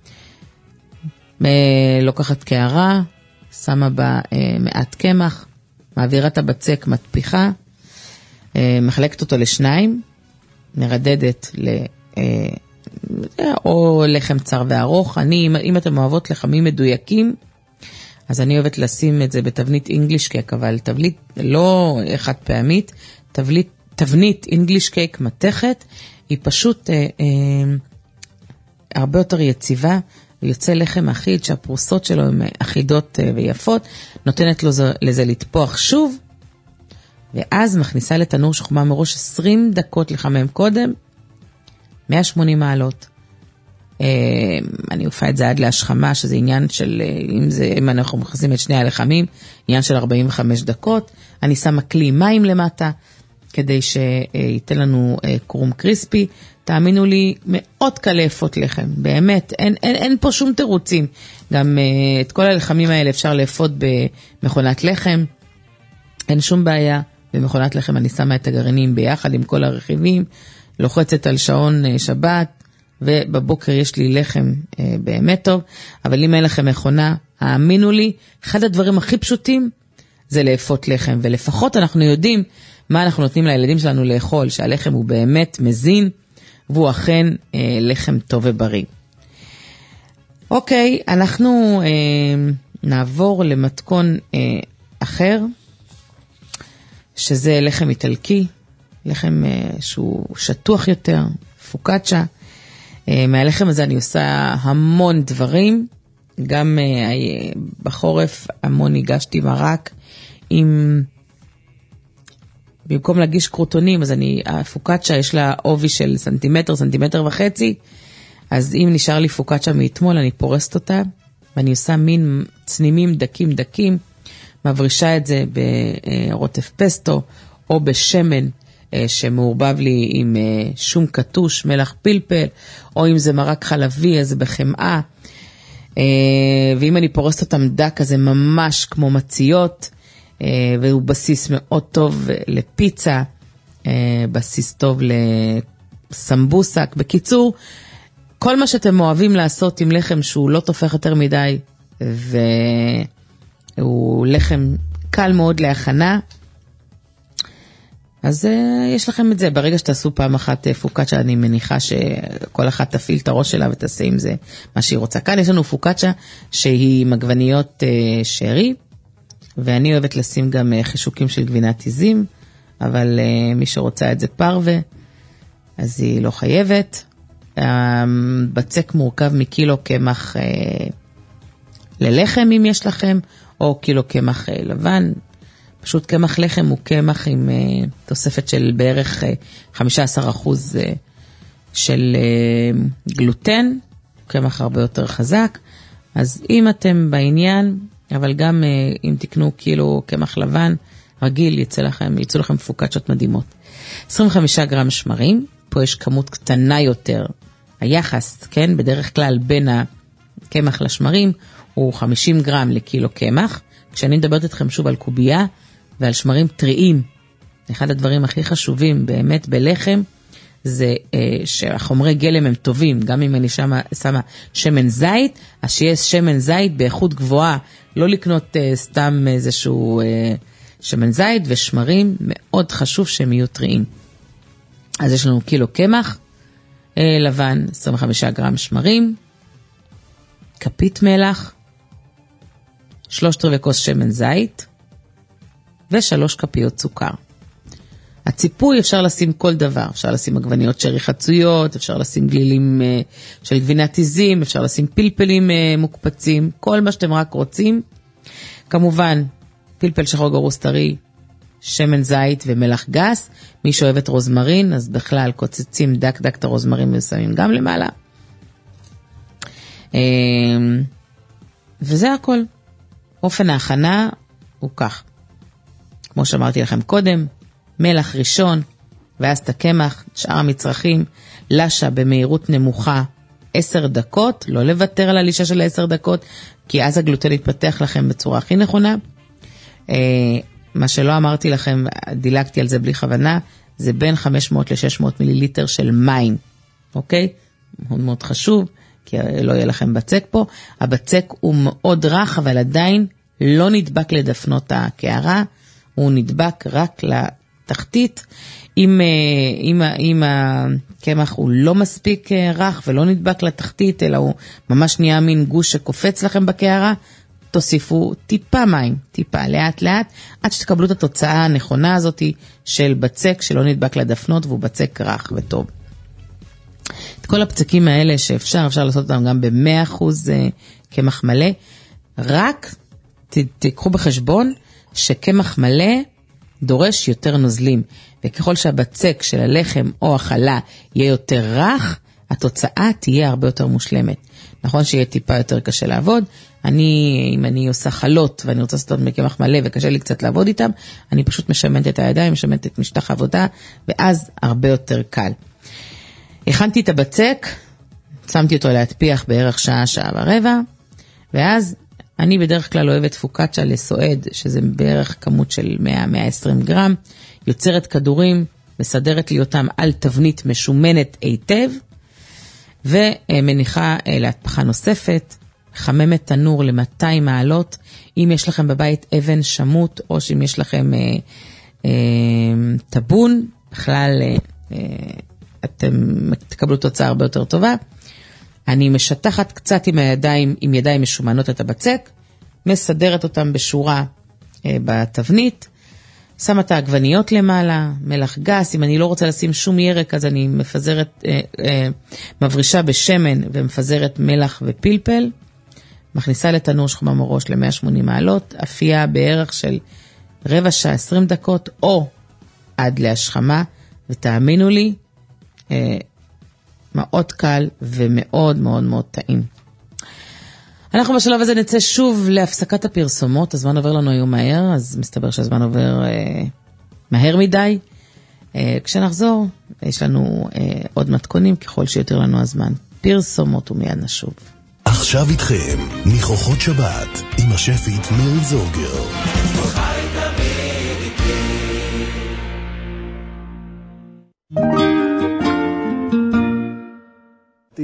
לוקחת קערה, שמה בה מעט קמח, מעבירה את הבצק, מטפיחה, מחלקת אותו לשניים, מרדדת ל... או לחם צר וארוך. אני, אם אתם אוהבות לחמים מדויקים, אז אני אוהבת לשים את זה בתבנית אינגליש קייק, אבל תבנית לא חד פעמית, תבנית תבנית אינגליש קייק מתכת, היא פשוט אה, אה, הרבה יותר יציבה, יוצא לחם אחיד שהפרוסות שלו הן אחידות אה, ויפות, נותנת לו זה, לזה לטפוח שוב, ואז מכניסה לתנור שחומה מראש עשרים דקות לחמם קודם, מאה ושמונים מעלות. אה, אני אופה את זה עד להשחמה, שזה עניין של, אם, זה, אם אנחנו מכניסים את שני הלחמים, עניין של ארבעים וחמש דקות, אני שמה כלי מים למטה, כדי שייתן לנו קרום קריספי. תאמינו לי, מאוד קל לאפות לחם, באמת, אין, אין, אין פה שום תירוצים. גם את כל הלחמים האלה אפשר לאפות במכונת לחם, אין שום בעיה. במכונת לחם אני שמה את הגרעינים ביחד עם כל הרכיבים, לוחצת על שעון שבת, ובבוקר יש לי לחם באמת טוב, אבל אם אין לכם מכונה, האמינו לי, אחד הדברים הכי פשוטים זה לאפות לחם, ולפחות אנחנו יודעים מה אנחנו נותנים לילדים שלנו לאכול, שהלחם הוא באמת מזין, והוא אכן אה, לחם טוב ובריא. אוקיי, אנחנו אה, נעבור למתכון אה, אחר, שזה לחם איטלקי, לחם אה, שהוא שטוח יותר, פוקאצ'ה. אה, מהלחם הזה אני עושה המון דברים, גם אה, בחורף המון הגשתי מרק עם... במקום להגיש קרוטונים, אז אני, הפוקאצ'ה יש לה עובי של סנטימטר, סנטימטר וחצי, אז אם נשאר לי פוקאצ'ה מאתמול, אני פורסת אותה, ואני עושה מין צנימים דקים דקים, מברישה את זה ברוטף פסטו, או בשמן שמעורבב לי עם שום קטוש, מלח פלפל, או אם זה מרק חלבי, אז זה בחמאה, ואם אני פורסת אותם דק, אז זה ממש כמו מציות, והוא בסיס מאוד טוב לפיצה, בסיס טוב לסמבוסק. בקיצור, כל מה שאתם אוהבים לעשות עם לחם שהוא לא תופח יותר מדי, והוא לחם קל מאוד להכנה, אז uh, יש לכם את זה. ברגע שתעשו פעם אחת uh, פוקאצ'ה, אני מניחה שכל אחת תפעיל את הראש שלה ותעשה עם זה מה שהיא רוצה. כאן יש לנו פוקאצ'ה שהיא מגווניות uh, שרי, ואני אוהבת לשים גם uh, חישוקים של גבינת עיזים, אבל uh, מי שרוצה את זה פרווה, אז היא לא חייבת. הבצק מורכב מקילו קמח uh, ללחם אם יש לכם, או קילו קמח uh, לבן. פשוט קמח לחם הוא קמח עם uh, תוספת של בערך uh, חמישה עשר אחוז uh, של uh, גלוטן, קמח הרבה יותר חזק. אז אם אתם בעניין, אבל גם uh, אם תקנו קילו קמח לבן, רגיל יצא לכם, יצאו לכם פוקאצ'ות מדהימות. עשרים וחמישה גרם שמרים, פה יש כמות קטנה יותר. היחס, כן, בדרך כלל בין הקמח לשמרים, הוא חמישים גרם לקילו קמח. כשאני מדברת אתכם שוב על קובייה, ועל שמרים טריים, אחד הדברים הכי חשובים באמת בלחם, זה אה, שהחומרי גלם הם טובים, גם אם אני שמה, שמה שמן זית, אז שיהיה שמן זית באיכות גבוהה, לא לקנות אה, סתם איזשהו אה, שמן זית, ושמרים מאוד חשוב שהם יהיו טריים. אז יש לנו קילו קמח אה, לבן, עשרים וחמישה גרם שמרים, כפית מלח, שלושת רבעי כוס שמן זית, ושלוש כפיות סוכר. הציפוי אפשר לשים כל דבר, אפשר לשים עגבניות שרי חצויות, אפשר לשים גלילים uh, של גבינת עיזים, אפשר לשים פלפלים uh, מוקפצים, כל מה שאתם רק רוצים. כמובן, פלפל שחור גרוס טרי, שמן זית ומלח גס. מי שאוהב את רוזמרין, אז בכלל קוצצים דק דק את הרוזמרין ושמים גם למעלה. Uh, וזה הכל. אופן ההכנה הוא כך. כמו שאמרתי לכם קודם, מלח ראשון, ואז את הקמח, שאר המצרכים, לשה במהירות נמוכה עשר דקות, לא לוותר על הלישה של עשר דקות, כי אז הגלוטן יתפתח לכם בצורה הכי נכונה. אה, מה שלא אמרתי לכם, דילגתי על זה בלי כוונה, זה בין חמש מאות ל-שש מאות מיליליטר של מים, אוקיי? מאוד מאוד חשוב, כי לא יהיה לכם בצק פה. הבצק הוא מאוד רך, אבל עדיין לא נדבק לדפנות הקערה, הוא נדבק רק לתחתית. אם, אם, אם הקמח הוא לא מספיק רך ולא נדבק לתחתית, אלא הוא ממש נהיה מין גוש שקופץ לכם בקערה, תוסיפו טיפה מים, טיפה, לאט לאט, עד שתקבלו את התוצאה הנכונה הזאת של בצק שלא נדבק לדפנות, והוא בצק רך וטוב. את כל הבצקים האלה שאפשר, אפשר לעשות אותם גם ב-מאה אחוז קמח מלא, רק תיקחו בחשבון שקמח מלא דורש יותר נוזלים, וככל שהבצק של הלחם או החלה יהיה יותר רך, התוצאה תהיה הרבה יותר מושלמת. נכון שיהיה טיפה יותר קשה לעבוד, אני, אם אני עושה חלות ואני רוצה לעשות מקמח מלא וקשה לי קצת לעבוד איתם, אני פשוט משמנת את הידיים, משמנת את משטח העבודה, ואז הרבה יותר קל. הכנתי את הבצק, שמתי אותו להטפיח בערך שעה, שעה ורבע, ואז אני בדרך כלל אוהבת פוקאצ'ה לסועד, שזה בערך כמות של מאה עד מאה ועשרים גרם, יוצרת כדורים, מסדרת לי אותם על תבנית משומנת היטב, ומניחה להטפחה נוספת, חממת תנור ל-מאתיים מעלות, אם יש לכם בבית אבן שמות, או שאם יש לכם אה, אה, טבון, בכלל אה, אתם תקבלו תוצאה הרבה יותר טובה. אני משטחת קצת עם הידיים, עם ידיים משומנות את הבצק, מסדרת אותם בשורה אה, בתבנית, שמה את העגבניות למעלה, מלח גס, אם אני לא רוצה לשים שום ירק, אז אני מפזרת, אה, אה, מברישה בשמן ומפזרת מלח ופלפל, מכניסה לתנור שחומם הראש ל-מאה ושמונים מעלות, אפייה בערך של רבע שעה, עשרים דקות, או עד להשחמה, ותאמינו לי, אה, מאוד קל ומאוד מאוד מאוד טעים. אנחנו בשלב הזה נצא שוב להפסקת הפרסומות, הזמן עובר לנו היום מהר, אז מסתבר שהזמן עובר אה, מהר מדי. אה, כשנחזור, יש לנו אה, עוד מתכונים ככל שיותר לנו הזמן. פרסומות ומיד נשוב. עכשיו איתכם, ניחוחות שבת, עם השפית מירי זורגר.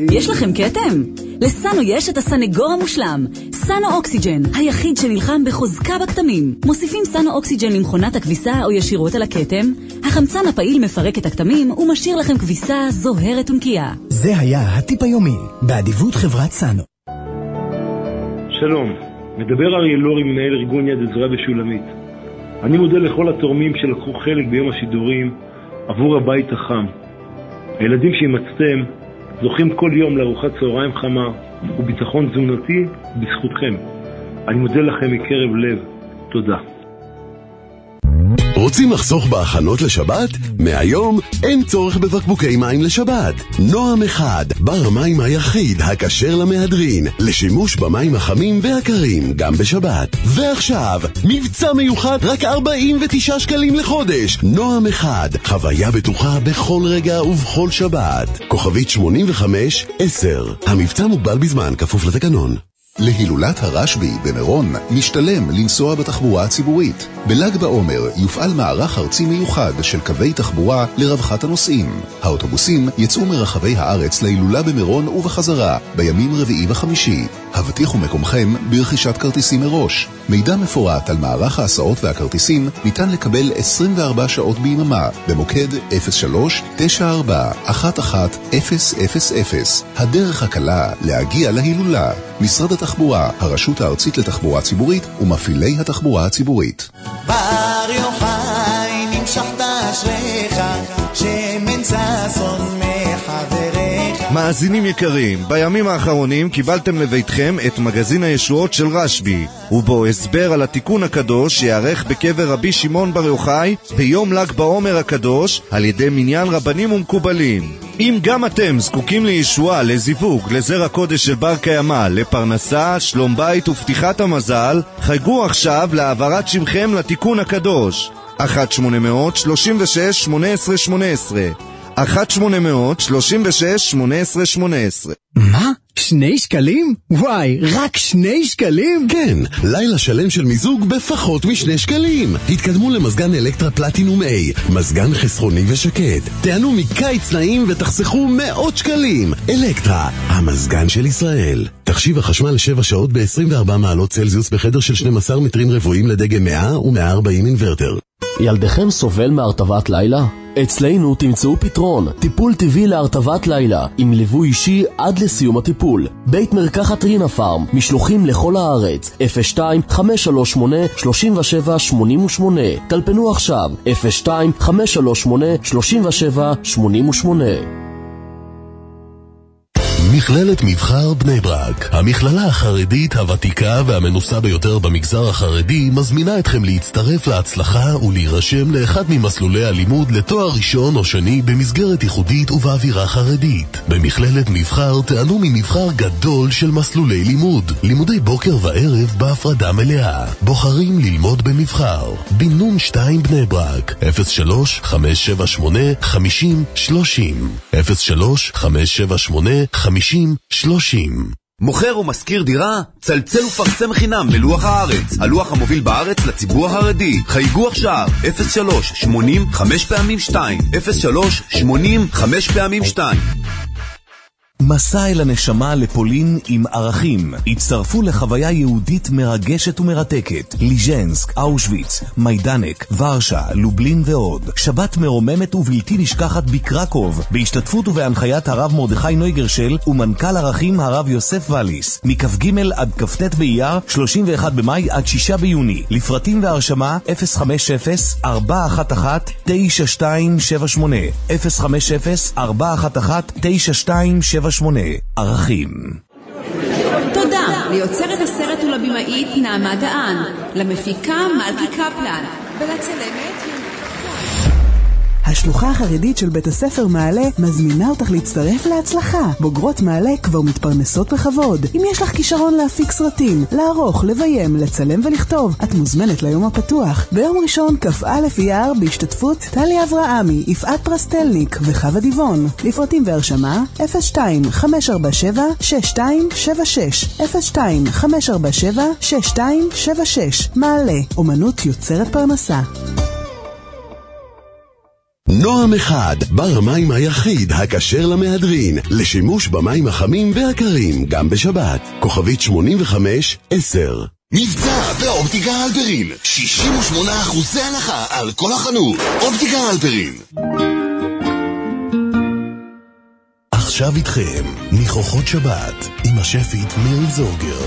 יש לכם קטם? לסנו יש את הסנגור המושלם, סנו אוקסיג'ן, היחיד שנלחם בחוזקה בכתמים. מוסיפים סנו אוקסיג'ן למכונת הכביסה או ישירות על הכתם, החמצן הפעיל מפרק את הכתמים ומשאיר לכם כביסה זוהרת ונקייה. זה היה הטיפ היומי, באדיבות חברת סנו. שלום, מדבר אריה לורי, מנהל ארגון יד עזרא בשולמית. אני מודה לכל התורמים שלקחו חלק ביום השידורים עבור הבית החם. הילדים שהמצאתם זוכים כל יום לארוחת צהריים חמה וביטחון תזונתי בזכותכם. אני מודה לכם מקרב לב. תודה. רוצים לחסוך בהכנות לשבת? מהיום אין צורך בבקבוקי מים לשבת. נועם אחד, בר המים היחיד הכשר למהדרין, לשימוש במים החמים והקרים גם בשבת. ועכשיו, מבצע מיוחד רק ארבעים ותשעה שקלים לחודש. נועם אחד, חוויה בטוחה בכל רגע ובכל שבת. כוכבית שמונים וחמש עשר. המבצע מוגבל בזמן, כפוף לתקנון. להילולת הרשב"י במירון משתלם לנסוע בתחבורה הציבורית. בל"ג בעומר יופעל מערך ארצי מיוחד של קווי תחבורה לרווחת הנוסעים. האוטובוסים יצאו מרחבי הארץ להילולה במירון ובחזרה בימים רביעי וחמישי. הבטיחו מקומכם ברכישת כרטיסים מראש. מידע מפורט על מערך ההסעות והכרטיסים ניתן לקבל עשרים וארבע שעות ביממה במוקד אפס שלוש תשע ארבע אחת אחת אפס אפס אפס. הדרך הקלה להגיע להילולה. משרד התחבורה, הרשות הארצית לתחבורה ציבורית ומפעילי התחבורה הציבורית. בר יוחאי נמשכת אשריך, שמן ששון מחבריך. מאזינים יקרים, בימים האחרונים קיבלתם לביתכם את מגזין הישועות של רשב"י, ובו הסבר על התיקון הקדוש שיערך בקבר רבי שמעון בר יוחאי ביום ל"ג בעומר הקדוש על ידי מניין רבנים ומקובלים. אם גם אתם זקוקים לישועה, לזיווג, לזרע קודש של בר קיימא, לפרנסה, שלום בית ופתיחת המזל, חייגו עכשיו להעברת שמכם לתיקון הקדוש. אחת שמונה אפס שלוש שש שמונה עשרה שמונה עשרה אחת שמונה אפס שלוש שש שמונה עשרה שמונה עשרה. מה? שני שקלים? וואי, רק שני שקלים? כן, לילה שלם של מיזוג בפחות משני שקלים. התקדמו למזגן אלקטרה פלטינום A, מזגן חסכוני ושקט. תענו מקיץ נעים ותחסכו מאות שקלים. אלקטרה, המזגן של ישראל. תחשיב החשמל שבע שעות ב-עשרים וארבע מעלות צלזיוס בחדר של שנים עשר מטרים רבועים לדגם מאה ו-מאה וארבעים אינוורטר. ילדיכם סובל מהרטבת לילה? אצלנו תמצאו פתרון, טיפול טבעי להרטבת לילה, עם ליווי אישי עד לסיום הטיפול. בית מרקחת רינה פארם, משלוחים לכל הארץ, אפס שתיים חמש שלוש שמונה שלוש שבע שמונה שמונה. טלפנו עכשיו, אפס שתיים חמש שלוש שמונה שלוש שבע שמונה שמונה. מכללת מבחר בני ברק, המכללה החרדית הוותיקה והמנוסה ביותר במגזר החרדי, מזמינה אתכם להצטרף להצלחה ולהירשם לאחד ממסלולי הלימוד לתואר ראשון או שני במסגרת ייחודית ובאווירה חרדית. במכללת מבחר תענו ממבחר גדול של מסלולי לימוד, לימודי בוקר וערב בהפרדה מלאה. בוחרים ללמוד במבחר. בינון שתיים בני ברק, אפס שלוש חמש שבע שמונה חמישים שלושים אפס שלוש חמש שבע שמונה חמישים שלושים. מוכר ומשכיר דירה? צלצל ופרסם חינם בלוח הארץ, הלוח המוביל בארץ לציבור החרדי. חייגו עכשיו אפס שלוש שמונים חמש פעמים שתיים אפס שלוש שמונים חמש פעמים שתיים. מסע אל הנשמה לפולין עם ערכים. הצטרפו לחוויה יהודית מרגשת ומרתקת. ליז'נסק, אושוויץ, מיידנק, ורשה, לובלין ועוד. שבת מרוממת ובלתי נשכחת בקרקוב, בהשתתפות ובהנחיית הרב מרדכי נויגרשל ומנכ"ל ערכים הרב יוסף וליס. מכ"ג עד כ"ט באייר, שלושים ואחד במאי עד שישה ביוני. לפרטים והרשמה אפס חמש אפס ארבע אחת אחת תשע שתיים שבע שמונה אפס חמש אפס ארבע אחת אחת תשע שתיים שבע שמונה. ערכים. תודה ליוצרת הסרט ולבימאית נעמה דהן, למפיקה מלכי קפלן ולצלמת. השלוחה החרדית של בית הספר מעלה מזמינה אותך להצטרף להצלחה. בוגרות מעלה כבר מתפרנסות בכבוד. אם יש לך כישרון להפיק סרטים, לערוך, לביים, לצלם ולכתוב, את מוזמנת ליום הפתוח. ביום ראשון כ"א אייר בהשתתפות טלי אברהמי, יפעת פרסטלניק וחווה דיבון. לפרטים והרשמה אפס שתיים חמש ארבע שבע שש שתיים שבע שש אפס שתיים חמש ארבע שבע שש שתיים שבע שש. מעלה, אומנות יוצרת פרנסה. נועם אחד, בר המים היחיד הכשר למהדרין, לשימוש במים החמים והקרים, גם בשבת. כוכבית שמונים וחמש עשר. מבצע באופטיקה הלפרין, שישים ושמונה אחוזי הנחה על כל החנות. אופטיקה הלפרין. עכשיו איתכם, ניחוחות שבת, עם השפית מירי זורגר.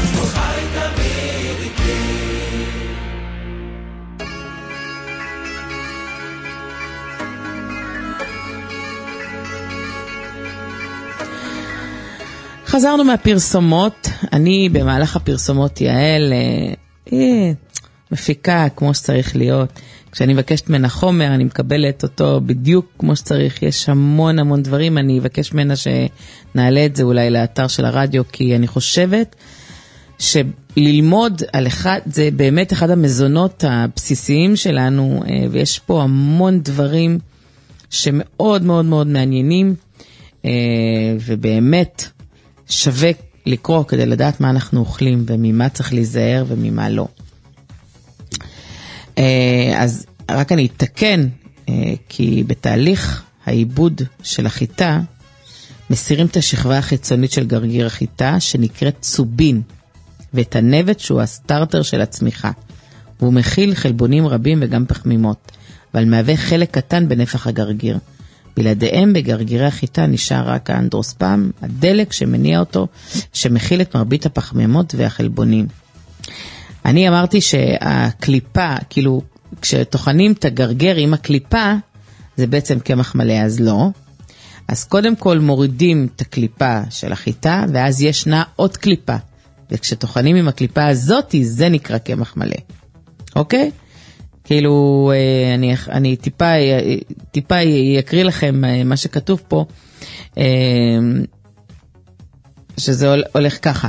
חזרנו מהפרסומות. אני במהלך הפרסומות יעל אה, אה, מפיקה כמו שצריך להיות. כשאני מבקשת ממנה חומר, אני מקבלת אותו בדיוק כמו שצריך. יש המון המון דברים. אני אבקש ממנה שנעלה את זה אולי לאתר של הרדיו, כי אני חושבת שללמוד על אחד, זה באמת אחד המזונות הבסיסיים שלנו, ויש פה המון דברים שמאוד מאוד מאוד מעניינים, ובאמת שווה לקרוא כדי לדעת מה אנחנו אוכלים, וממה צריך להיזהר וממה לא. אז רק אני אתקן, כי בתהליך העיבוד של החיטה, מסירים את השכבה החיצונית של גרגיר החיטה, שנקראת צובין, ואת הנבט שהוא הסטארטר של הצמיחה. והוא מכיל חלבונים רבים וגם פחמימות, אבל מהווה חלק קטן בנפח הגרגיר. בלעדיהם בגרגירי החיטה נשאר רק האנדרוספם, הדלק שמניע אותו, שמכיל את מרבית הפחמימות והחלבונים. אני אמרתי שהקליפה, כאילו, כשתוכנים את הגרגר עם הקליפה, זה בעצם קמח מלא, אז לא. אז קודם כל מורידים את הקליפה של החיטה, ואז ישנה עוד קליפה. וכשתוכנים עם הקליפה הזאת, זה נקרא קמח מלא. אוקיי? כאילו, אני, אני טיפה, טיפה יקריא לכם מה שכתוב פה, שזה הולך ככה.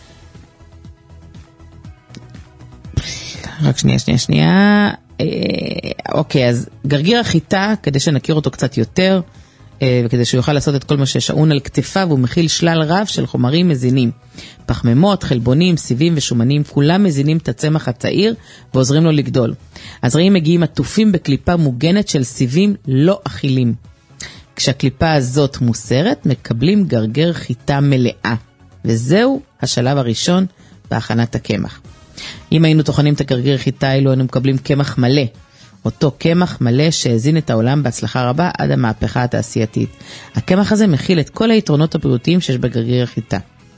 רק שנייה, שנייה, שנייה. אוקיי, אז גרגיר החיטה, כדי שנכיר אותו קצת יותר, וכדי שהוא יוכל לעשות את כל מה ששעון על כתפיו, הוא מכיל שלל רב של חומרים מזינים. פחמימות, חלבונים, סיבים ושומנים, כולם מזינים את הצמח הצעיר ועוזרים לו לגדול. הזרעים מגיעים עטופים בקליפה מוגנת של סיבים לא אכילים. כשהקליפה הזאת מוסרת, מקבלים גרגר חיטה מלאה. וזהו השלב הראשון בהכנת הקמח. אם היינו תוכנים את הגרגיר חיטה, אילו היינו מקבלים קמח מלא. אותו קמח מלא שהזין את העולם בהצלחה רבה עד המהפכה התעשייתית. הקמח הזה מכיל את כל היתרונות הבריאותיים שיש בגרגיר החיטה.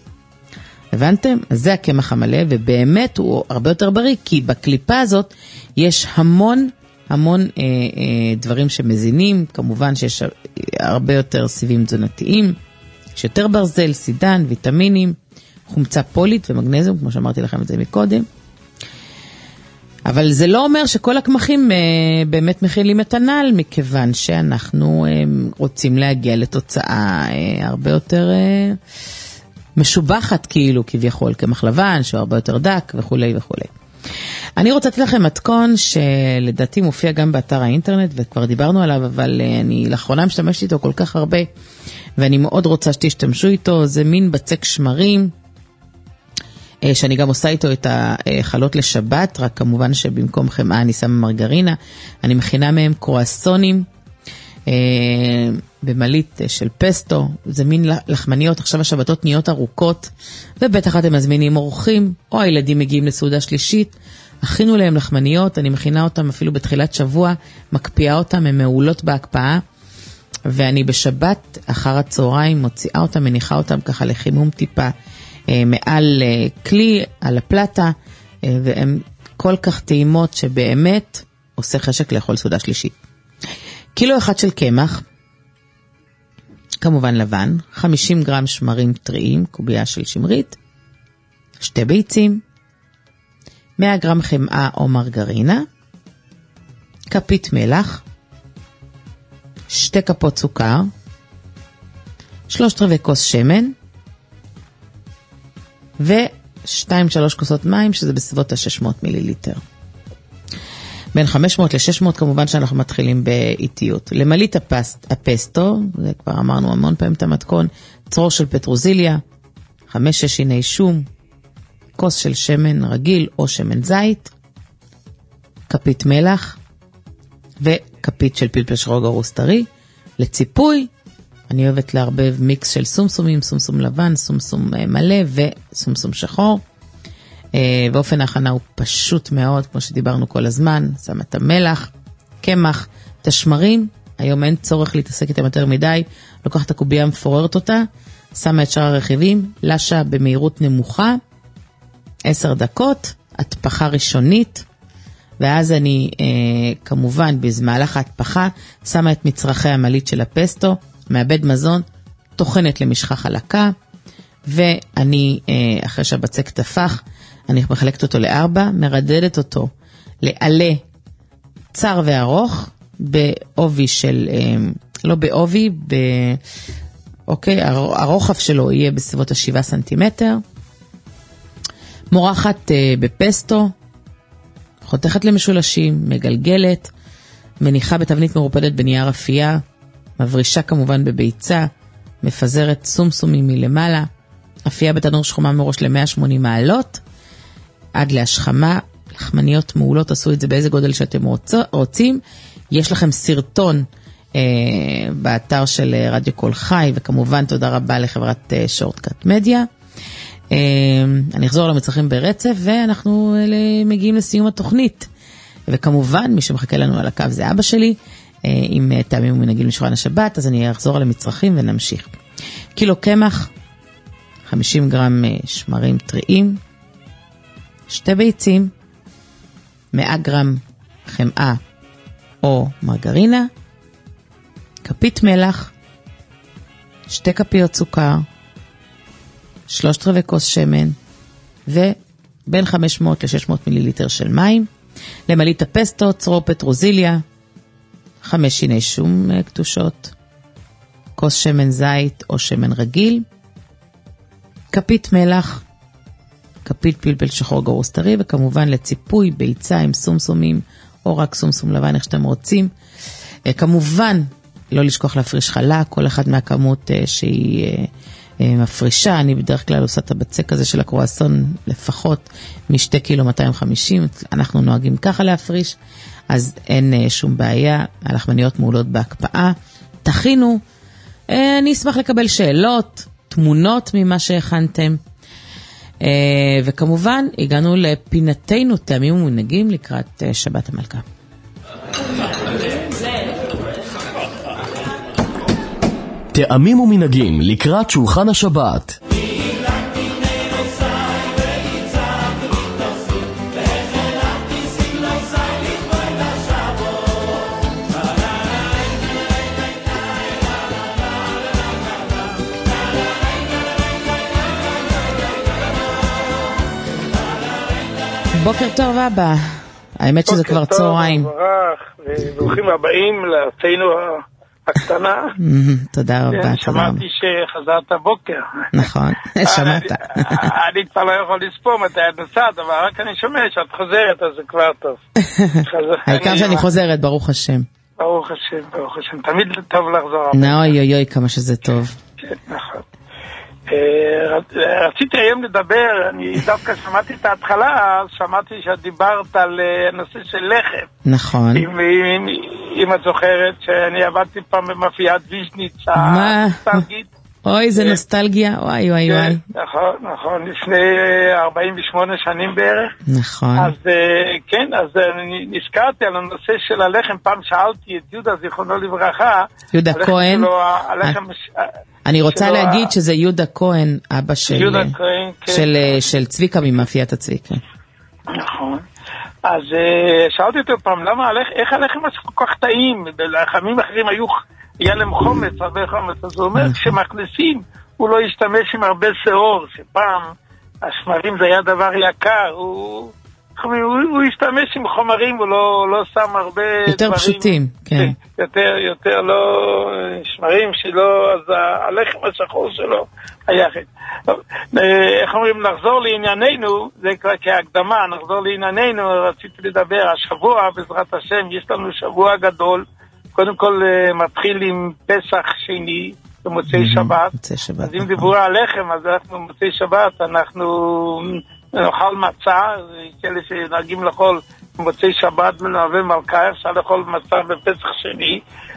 הבנתם? אז זה הקמח המלא, ובאמת הוא הרבה יותר בריא, כי בקליפה הזאת יש המון המון אה, אה, דברים שמזינים, כמובן שיש הרבה יותר סיבים תזונתיים, יש יותר ברזל, סידן, ויטמינים, חומצה פולית ומגנזיום, כמו שאמרתי לכם את זה מקודם. אבל זה לא אומר שכל הקמחים אה, באמת מכילים את הנ"ל, מכיוון שאנחנו אה, רוצים להגיע לתוצאה אה, הרבה יותר אה, משובחת, כאילו כביכול, קמח לבן, שהוא הרבה יותר דק וכו' וכו'. אני רוצה לתת לכם מתכון שלדעתי מופיע גם באתר האינטרנט, וכבר דיברנו עליו, אבל אה, אני לאחרונה משתמשת איתו כל כך הרבה, ואני מאוד רוצה שתשתמשו איתו. זה מין בצק שמרים, שאני גם עושה איתו את החלות לשבת, רק כמובן שבמקום חמאה אני שמה מרגרינה. אני מכינה מהם קרואסונים אה, במלית של פסטו. זה מין לחמניות. עכשיו השבתות נהיות ארוכות, ובטח אתם מזמינים אורחים, או הילדים מגיעים לסעודה שלישית. הכינו להם לחמניות, אני מכינה אותם אפילו בתחילת שבוע, מקפיאה אותם, הן מעולות בהקפאה, ואני בשבת אחר הצהריים מוציאה אותם, מניחה אותם ככה לחימום טיפה, מעל כלי, על הפלטה, והן כל כך טעימות שבאמת עושה חשק לאכול סעודה שלישית. קילו אחד של קמח, כמובן לבן, חמישים גרם שמרים טריים, קובייה של שמרית, שתי ביצים, מאה גרם חמאה או מרגרינה, כפית מלח, שתי כפות סוכר, שלושת רבעי כוס שמן, ושתיים שלוש כוסות מים, שזה בסביבות ה-שש מאות מיליליטר. בין חמש מאות ל-שש מאות כמובן שאנחנו מתחילים באיטיות. למלית הפסט, הפסטו, זה כבר אמרנו המון פעמים את המתכון, צרור של פטרוזיליה, חמש שש שיני שום, כוס של שמן רגיל או שמן זית, כפית מלח, וכפית של פלפל שחור גרוס טרי. לציפוי, אני אוהבת להרבב מיקס של סומסומים, סומסום לבן, סומסום מלא וסומסום שחור. באופן ההכנה הוא פשוט מאוד, כמו שדיברנו כל הזמן, שמה את המלח, קמח, את השמרים, היום אין צורך להתעסק איתם יותר מדי, לוקחת את הקובייה, מפוררת אותה, שמה את שאר הרכיבים, לשה במהירות נמוכה, עשר דקות, התפחה ראשונית, ואז אני אה, כמובן במהלך ההתפחה, שמה את מצרכי המלית של הפסטו, מאבד מזון, תוכנת למשחה חלקה, ואני, אה, אחרי שהבצק תפח, אני מחלקת אותו לארבע, מרדדת אותו לעלה צר וארוך, בעובי של, לא בעובי, ב... אוקיי, הרוחב שלו יהיה בסביבות השבעה סנטימטר, מורחת בפסטו, חותכת למשולשים, מגלגלת, מניחה בתבנית מרופדת בנייר אפייה, מברישה כמובן בביצה, מפזרת סומסומים מלמעלה, אפייה בתנור שחומה מראש ל-מאה ושמונים מעלות, עד להשחמה, לחמניות מעולות, עשו את זה באיזה גודל שאתם רוצים, יש לכם סרטון אה, באתר של רדיו קול חי, וכמובן תודה רבה לחברת אה, שורטקאט מדיה. אה, אני אחזור למצרכים ברצף, ואנחנו אה, מגיעים לסיום התוכנית. וכמובן, מי שמחכה לנו על הקו זה אבא שלי, אה, עם אה, טעמים ומנהגים לשולחן השבת, אז אני אחזור למצרכים ונמשיך. קילו קמח, חמישים גרם אה, שמרים טריים, שתי ביצים, מאה גרם חמאה או מרגרינה, כפית מלח, שתי כפיות סוכר, שלושת רבעי כוס שמן, ובין חמש מאות ל-שש מאות מיליליטר של מים. למלית הפסטו, צרור פטרוזיליה, חמש שיני שום קטושות, כוס שמן זית או שמן רגיל, כפית מלח, כפית פלפל שחור גרוס טרי, וכמובן לציפוי ביצה עם סומסומים, או רק סומסום לבן, איך שאתם רוצים. כמובן, לא לשכוח להפריש חלה, כל אחד מהכמות שהיא מפרישה. אני בדרך כלל עושה את הבצק הזה של הקרואסון, לפחות משתי קילו מאתיים וחמישים, אנחנו נוהגים ככה להפריש, אז אין שום בעיה, הלחמניות מעולות בהקפאה. תכינו, אני אשמח לקבל שאלות, תמונות ממה שהכנתם, וכמובן הגענו לפינתנו טעמים ומנהגים לקראת שבת המלכה. טעמים ומנהגים לקראת שולחן השבת. בוקר טוב אבא, האמת שזה כבר צהריים. ברוכים הבאים לארצנו הקטנה. תודה רבה, תודה רבה. שמעתי שחזרת בוקר. נכון, שמעת. אני כבר לא יכול לספור מתי את נוסעת, אבל רק אני שומע שאת חוזרת, אז זה כבר טוב. העיקר שאני חוזרת, ברוך השם. ברוך השם, ברוך השם. תמיד טוב לחזור. נאוי יוי יוי, כמה שזה טוב. כן, נכון. רציתי היום לדבר, אני דווקא שמעתי את ההתחלה, שמעתי שאת דיברת על נושא של לחם. נכון. אם את זוכרת שאני עבדתי פעם במאפיית ויז'ניץ הנוסטלגית. אוי, זה נוסטלגיה, וואי וואי וואי. נכון, נכון, לפני ארבעים ושמונה שנים בערך. נכון. אז כן, אז נזכרתי על הנושא של הלחם, פעם שאלתי את יהודה זיכרונו לברכה. יהודה כהן. הלחם... אני רוצה להגיד שזה יהודה כהן, אבא של, כהן, של, כן. של צביקה ממאפיית הצביקה. נכון. אז שאלתי אותו פעם, למה, איך הלחם כל כך טעים? בלחמים אחרים היו, היה להם חומץ, הרבה חומץ. אז הוא אומר, כשמכניסים, הוא לא ישתמש עם הרבה שיעור, שפעם השמרים זה היה דבר יקר, הוא... הוא, הוא השתמש עם חומרים, הוא לא, לא שם הרבה יותר דברים. פשוטים, כן. יותר, יותר לא שמרים שלו, אז הלחם השחור שלו היה אחר. איך אומרים, נחזור לענייננו, זה כבר כהקדמה, נחזור לענייננו, רציתי לדבר, השבוע, בעזרת השם, יש לנו שבוע גדול, קודם כל מתחיל עם פסח שני, במוצאי שבת. מוצאי שבת. אז אם דיברו על לחם, אז אנחנו במוצאי שבת, אנחנו... נאכל מצה, כאלה שנהגים לאכול מוצאי שבת מנווה מלכה, אפשר לאכול מצה בפסח שני,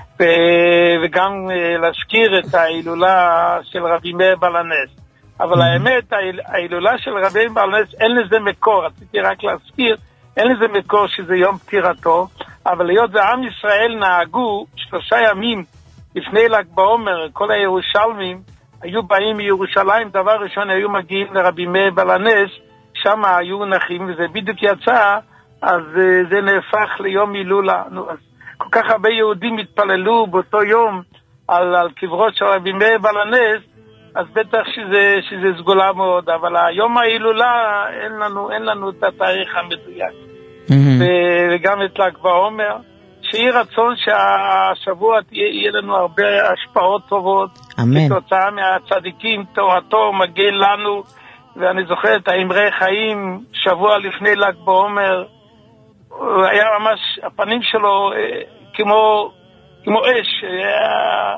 וגם להזכיר את ההילולה של רבי מאיר בעל הנס. אבל האמת, ההילולה של רבי מאיר בעל הנס, אין לזה מקור, רציתי רק להזכיר, אין לזה מקור שזה יום פטירתו, אבל להיות זה עם ישראל נהגו שלושה ימים לפני ל"ג בעומר, כל הירושלמים היו באים מירושלים, דבר ראשון היו מגיעים לרבי מאיר בעל הנס, שם היו נחים, וזה בדיוק יצא, אז זה נהפך ליום הילולה. אז כל כך הרבה יהודים התפללו באותו יום על, על קברו של רבי מאיר בעל הנס, אז בטח שזה, שזה סגולה מאוד, אבל היום ההילולה אין לנו, אין לנו את התאריך המדויק. Mm-hmm. וגם את ל"ג בעומר, שיהי רצון שהשבוע יהיה לנו הרבה השפעות טובות. אמן. כתוצאה מהצדיקים, תורתו מגן לנו, ואני זוכר את האמרי חיים שבוע לפני ל"ג בעומר, הוא היה ממש, הפנים שלו כמו, כמו אש, היה,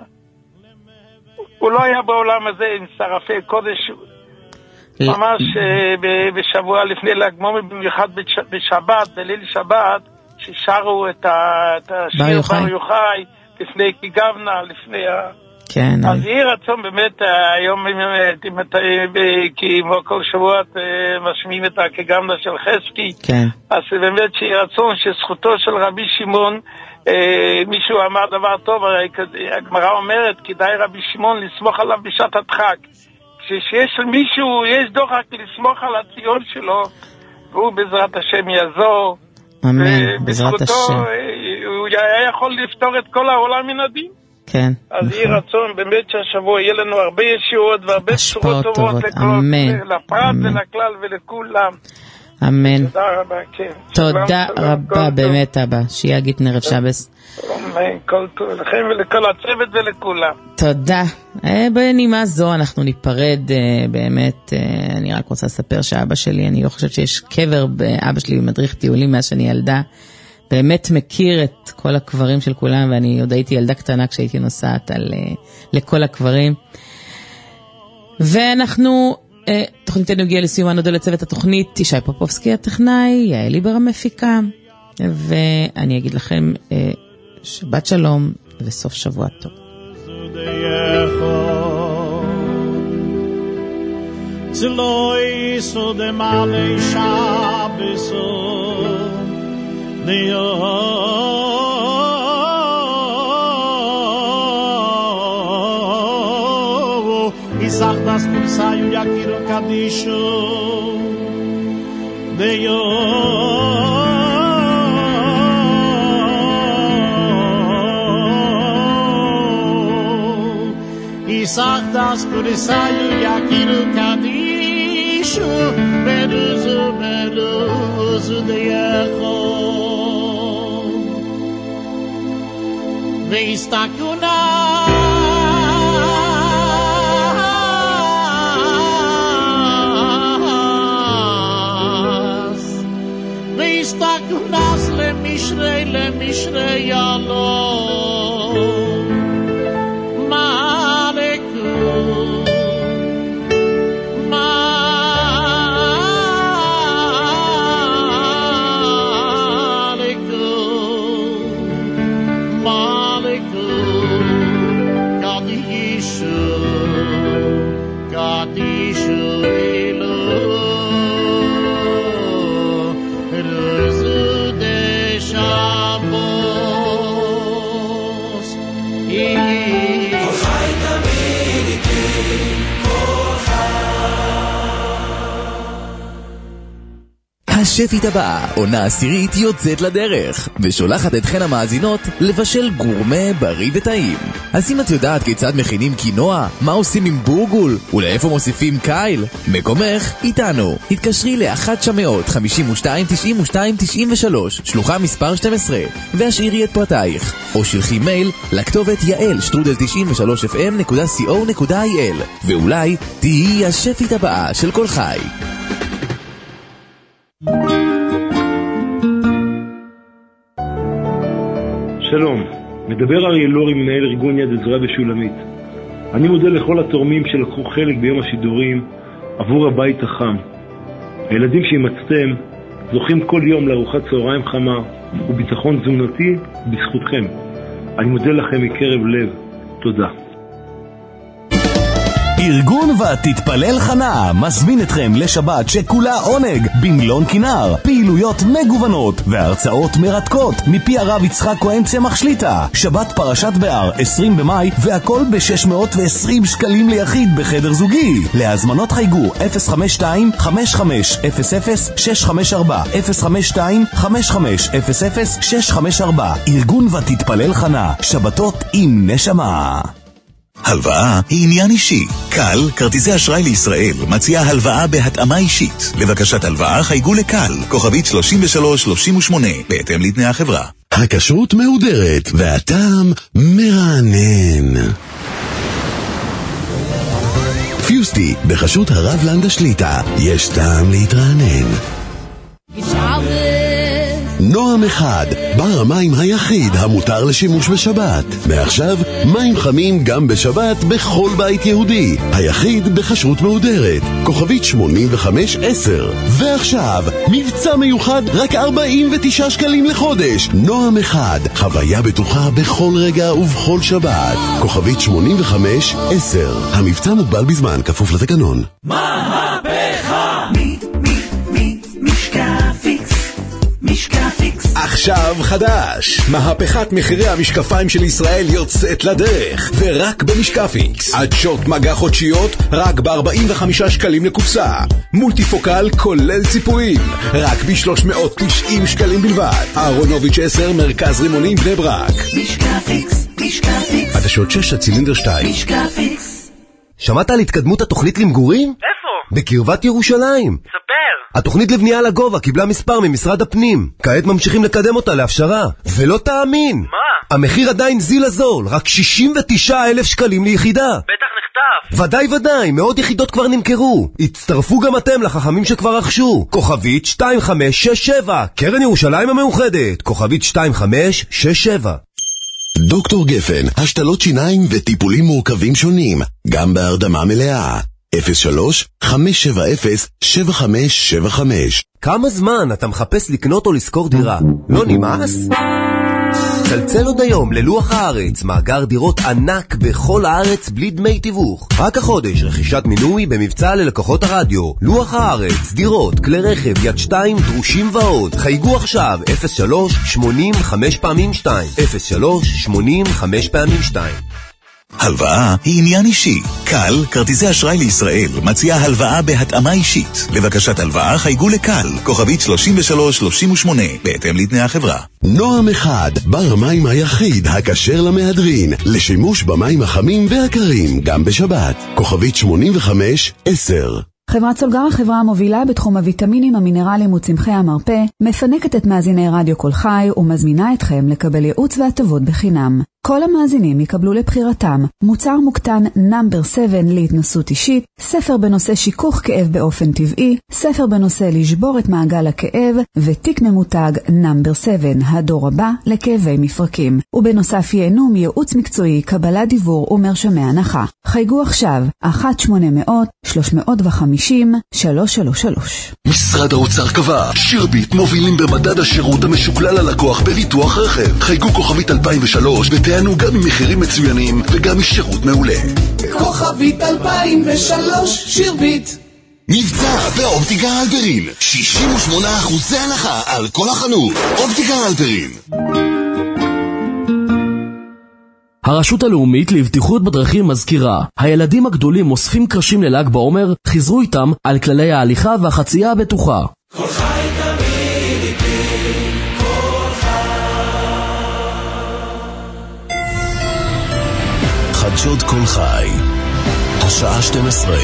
הוא לא היה בעולם הזה עם שרפי קודש, ממש בשבוע לפני ל"ג בעומר, במיוחד בשבת, בליל שבת, ששרו את השיר בר יוחאי, לפני כגבנה, לפני ה... כן. אז יהי רצון באמת, היום כי כל שבוע משמיעים את הכגמנה של חזקי, כן. אז באמת שיהי רצון שזכותו של רבי שמעון, מישהו אמר דבר טוב, הגמרא אומרת, כדאי רבי שמעון לסמוך עליו בשעת הדחק. כשיש למישהו, יש דוחק לסמוך על הציון שלו, והוא בעזרת השם יעזור. אמן, בעזרת השם. הוא היה יכול לפתור את כל העולם מן הדין. כן, אז יהי רצון באמת שהשבוע יהיה לנו הרבה ישועות והרבה בשורות טובות לפרט ולכלל ולכולם. אמן. תודה רבה, כן. תודה רבה באמת אבא, שיהיה גיטנר ערב שבס. אמן, כל טוב לכם ולכל הצוות ולכולם. תודה. בנימה זו אנחנו ניפרד באמת, אני רק רוצה לספר שאבא שלי, אני לא חושבת שיש קבר באבא שלי במדריך טיולים מאז שאני ילדה, באמת מכיר את כל הקברים של כולם, ואני עוד הייתי ילדה קטנה כשהייתי נוסעת על, לכל הקברים. ואנחנו, תוכניתנו הגיעה לסיומה, נודה לצוות התוכנית, ישי פופובסקי הטכנאי, יעל ליבר המפיקה, ואני אגיד לכם שבת שלום וסוף שבוע טוב. צלוי סודמה לשבסו Neo Isach das Kursayu Yakiru Kadishu Neo Isach das Kursayu Yakiru Kadishu Beruzu Beruzu Deyecho Veistakuna Veistakunas le mishrei le mishrei alo Maleku השפית הבאה, עונה עשירית יוצאת לדרך, ושולחת אתכן המאזינות לבשל גורמה בריא וטעים. אז אם את יודעת כיצד מכינים קינוע, מה עושים עם בורגול, ולאיפה מוסיפים קייל, מקומך איתנו. התקשרי ל-אחת תשע אפס חמש שתיים תשעים ושתיים תשעים ושלוש, שלוחה מספר שתים עשרה, והשאירי את פרטייך, או שלחי מייל לכתובת יעל שטרודל תשעים ושלוש אף אם נקודה סי או נקודה איי אל, ואולי תהיי השפית הבאה של כל חי. שלום, מדבר אריה לורי, מנהל ארגון יד עזרא בשולמית. אני מודה לכל התורמים שלקחו חלק ביום השידורים עבור הבית החם. הילדים שהמצאתם זוכים כל יום לארוחת צהריים חמה וביטחון תזונתי בזכותכם. אני מודה לכם מקרב לב. תודה. ארגון ותתפלל חנה מזמין אתכם לשבת שכולה עונג במלון כינר, פעילויות מגוונות והרצאות מרתקות מפי הרב יצחק כהן צמח שליטה. שבת פרשת באר עשרים במאי והכל ב-שש מאות ועשרים שקלים ליחיד בחדר זוגי. להזמנות חייגו אפס חמש שתיים חמש חמש אפס אפס שש חמש ארבע אפס חמש שתיים חמש חמש אפס אפס שש חמש ארבע. ארגון ותתפלל חנה, שבתות עם נשמה. הלוואה היא עניין אישי. קל, כרטיסי אשראי לישראל, מציעה הלוואה בהתאמה אישית. לבקשת הלוואה חייגו לקל, כוכבית שלושים ושלוש שלושים ושמונה, בהתאם לתנאי החברה. הכשרות מהודרת, והטעם מרענן. פיוסטי, בחסות הרב לנדה שליטה, יש טעם להתרענן. נועם אחד, בר המים היחיד המותר לשימוש בשבת. מעכשיו, מים חמים גם בשבת בכל בית יהודי. היחיד בכשרות מהודרת, כוכבית שמונים וחמש עשר. ועכשיו, מבצע מיוחד רק ארבעים ותשעה שקלים לחודש. נועם אחד, חוויה בטוחה בכל רגע ובכל שבת. כוכבית שמונים וחמש עשר. המבצע מוגבל בזמן, כפוף לתקנון. מהפכה מי, מי, מי, משקפיקס משקפיקס. עכשיו חדש, מהפכת מחירי המשקפיים של ישראל יוצאת לדרך, ורק במשקפיקס. עדשות מגע חודשיות רק ב-ארבעים וחמישה שקלים לקופסה. מולטיפוקל כולל ציפויים רק ב-שלוש מאות ותשעים שקלים בלבד. אהרונוביץ' עשר, מרכז רימונים בני ברק. משקפיקס, משקפיקס. עדשות שש הצילינדר שתיים. משקפיקס. שמעת על התקדמות התוכנית למגורים? איפה? בקרבת ירושלים. ספר. התוכנית לבנייה לגובה קיבלה מספר ממשרד הפנים. כעת ממשיכים לקדם אותה להפשרה. ולא תאמין. מה? המחיר עדיין זיל הזול, רק שישים ותשעה אלף שקלים ליחידה. בטח נכתב. ודאי ודאי, מאות יחידות כבר נמכרו. הצטרפו גם אתם לחכמים שכבר רכשו. כוכבית שתיים חמש שש שבע. קרן ירושלים המאוחדת. כוכבית שתיים חמש שש שבע. דוקטור גפן, השתלות שיניים וטיפולים מורכבים שונים, גם בהרדמה מלאה. אפס שלוש חמש שבע אפס שבע חמש שבע חמש. כמה זמן אתה מחפש לקנות או לשכור דירה? לא נמאס? צלצל עוד היום ללוח הארץ, מאגר דירות ענק בכל הארץ בלי דמי תיווך. רק החודש רכישת מינוי במבצע ללקוחות הרדיו. לוח הארץ, דירות, כלי רכב, יד שתיים, דרושים ועוד. חייגו עכשיו אפס שלוש שמונים חמש פעמים שתיים אפס שלוש שמונים חמש פעמים שתיים. הלוואה היא עניין אישי. קל, כרטיסי אשראי לישראל, מציעה הלוואה בהתאמה אישית. לבקשת הלוואה חייגו לקל, כוכבית שלושים ושלוש שלושים ושמונה, בהתאם לתנאי החברה. נועם אחד, בר המים היחיד הכשר למהדרין, לשימוש במים החמים והקרים, גם בשבת. כוכבית שמונים וחמש עשר. חברת סולגר, החברה המובילה בתחום הוויטמינים, המינרלים וצמחי המרפא, מפנקת את מאזיני רדיו כל חי ומזמינה אתכם לקבל ייעוץ והטבות בחינם. כל המאזינים יקבלו לבחירתם מוצר מוקטן נאמבר שבע להתנסות אישית, ספר בנושא שיכוך כאב באופן טבעי, ספר בנושא לשבור את מעגל הכאב, ותיק ממותג נאמבר שבע, הדור הבא לכאבי מפרקים. ובנוסף ייהנו מייעוץ מקצועי, קבלת דיבור ומרשמי הנחה. חייגו עכשיו אחת שמונה מאות שלוש מאות וחמישים שלוש שלוש שלוש. משרד האוצר קבע, שירביט מובילים במדד השירות המשוקלל ללקוח בביטוח רכב. חייגו כוכבית אלפיים ושלוש ותענו גם ממחירים מצוינים וגם משירות מעולה. כוכבית אלפיים ושלוש שירביט. מבצע באופטיקה אלפרין, שישים ושמונה אחוז הנחה על כל החנות. אופטיקה אלפרין. הרשות הלאומית לבטיחות בדרכים מזכירה, הילדים הגדולים אוספים קרשים לל"ג בעומר, חיזרו איתם על כללי ההליכה והחצייה הבטוחה. כל חי תמיד איתי, כל חי. חדשות כל חי, השעה שתים עשרה.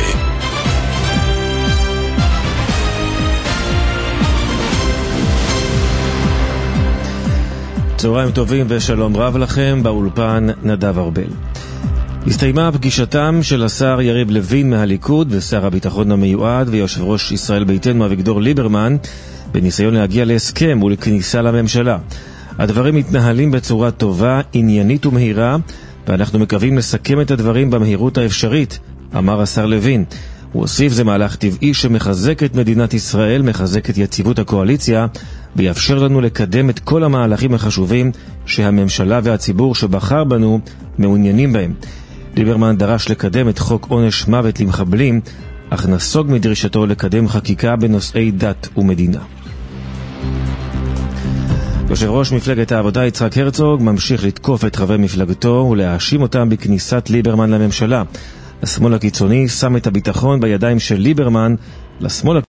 צהריים טובים ושלום רב לכם, באולפן נדב ארבל. הסתיימה פגישתם של השר יריב לוין מהליכוד ושר הביטחון המיועד ויושב ראש ישראל ביתנו אביגדור ליברמן בניסיון להגיע להסכם ולכניסה לממשלה. הדברים מתנהלים בצורה טובה, עניינית ומהירה, ואנחנו מקווים לסכם את הדברים במהירות האפשרית, אמר השר לוין. הוא הוסיף, זה מהלך טבעי שמחזק את מדינת ישראל, מחזק את יציבות הקואליציה, ויאפשר לנו לקדם את כל המהלכים החשובים שהממשלה והציבור שבחר בנו מעוניינים בהם. ליברמן דרש לקדם את חוק עונש מוות למחבלים, אך נסוג מדרישתו לקדם חקיקה בנושאי דת ומדינה. יושב ראש מפלגת העבודה יצחק הרצוג ממשיך לתקוף את חברי מפלגתו ולהאשים אותם בכניסת ליברמן לממשלה. השמאל הקיצוני שם את הביטחון בידיים של ליברמן, לשמאל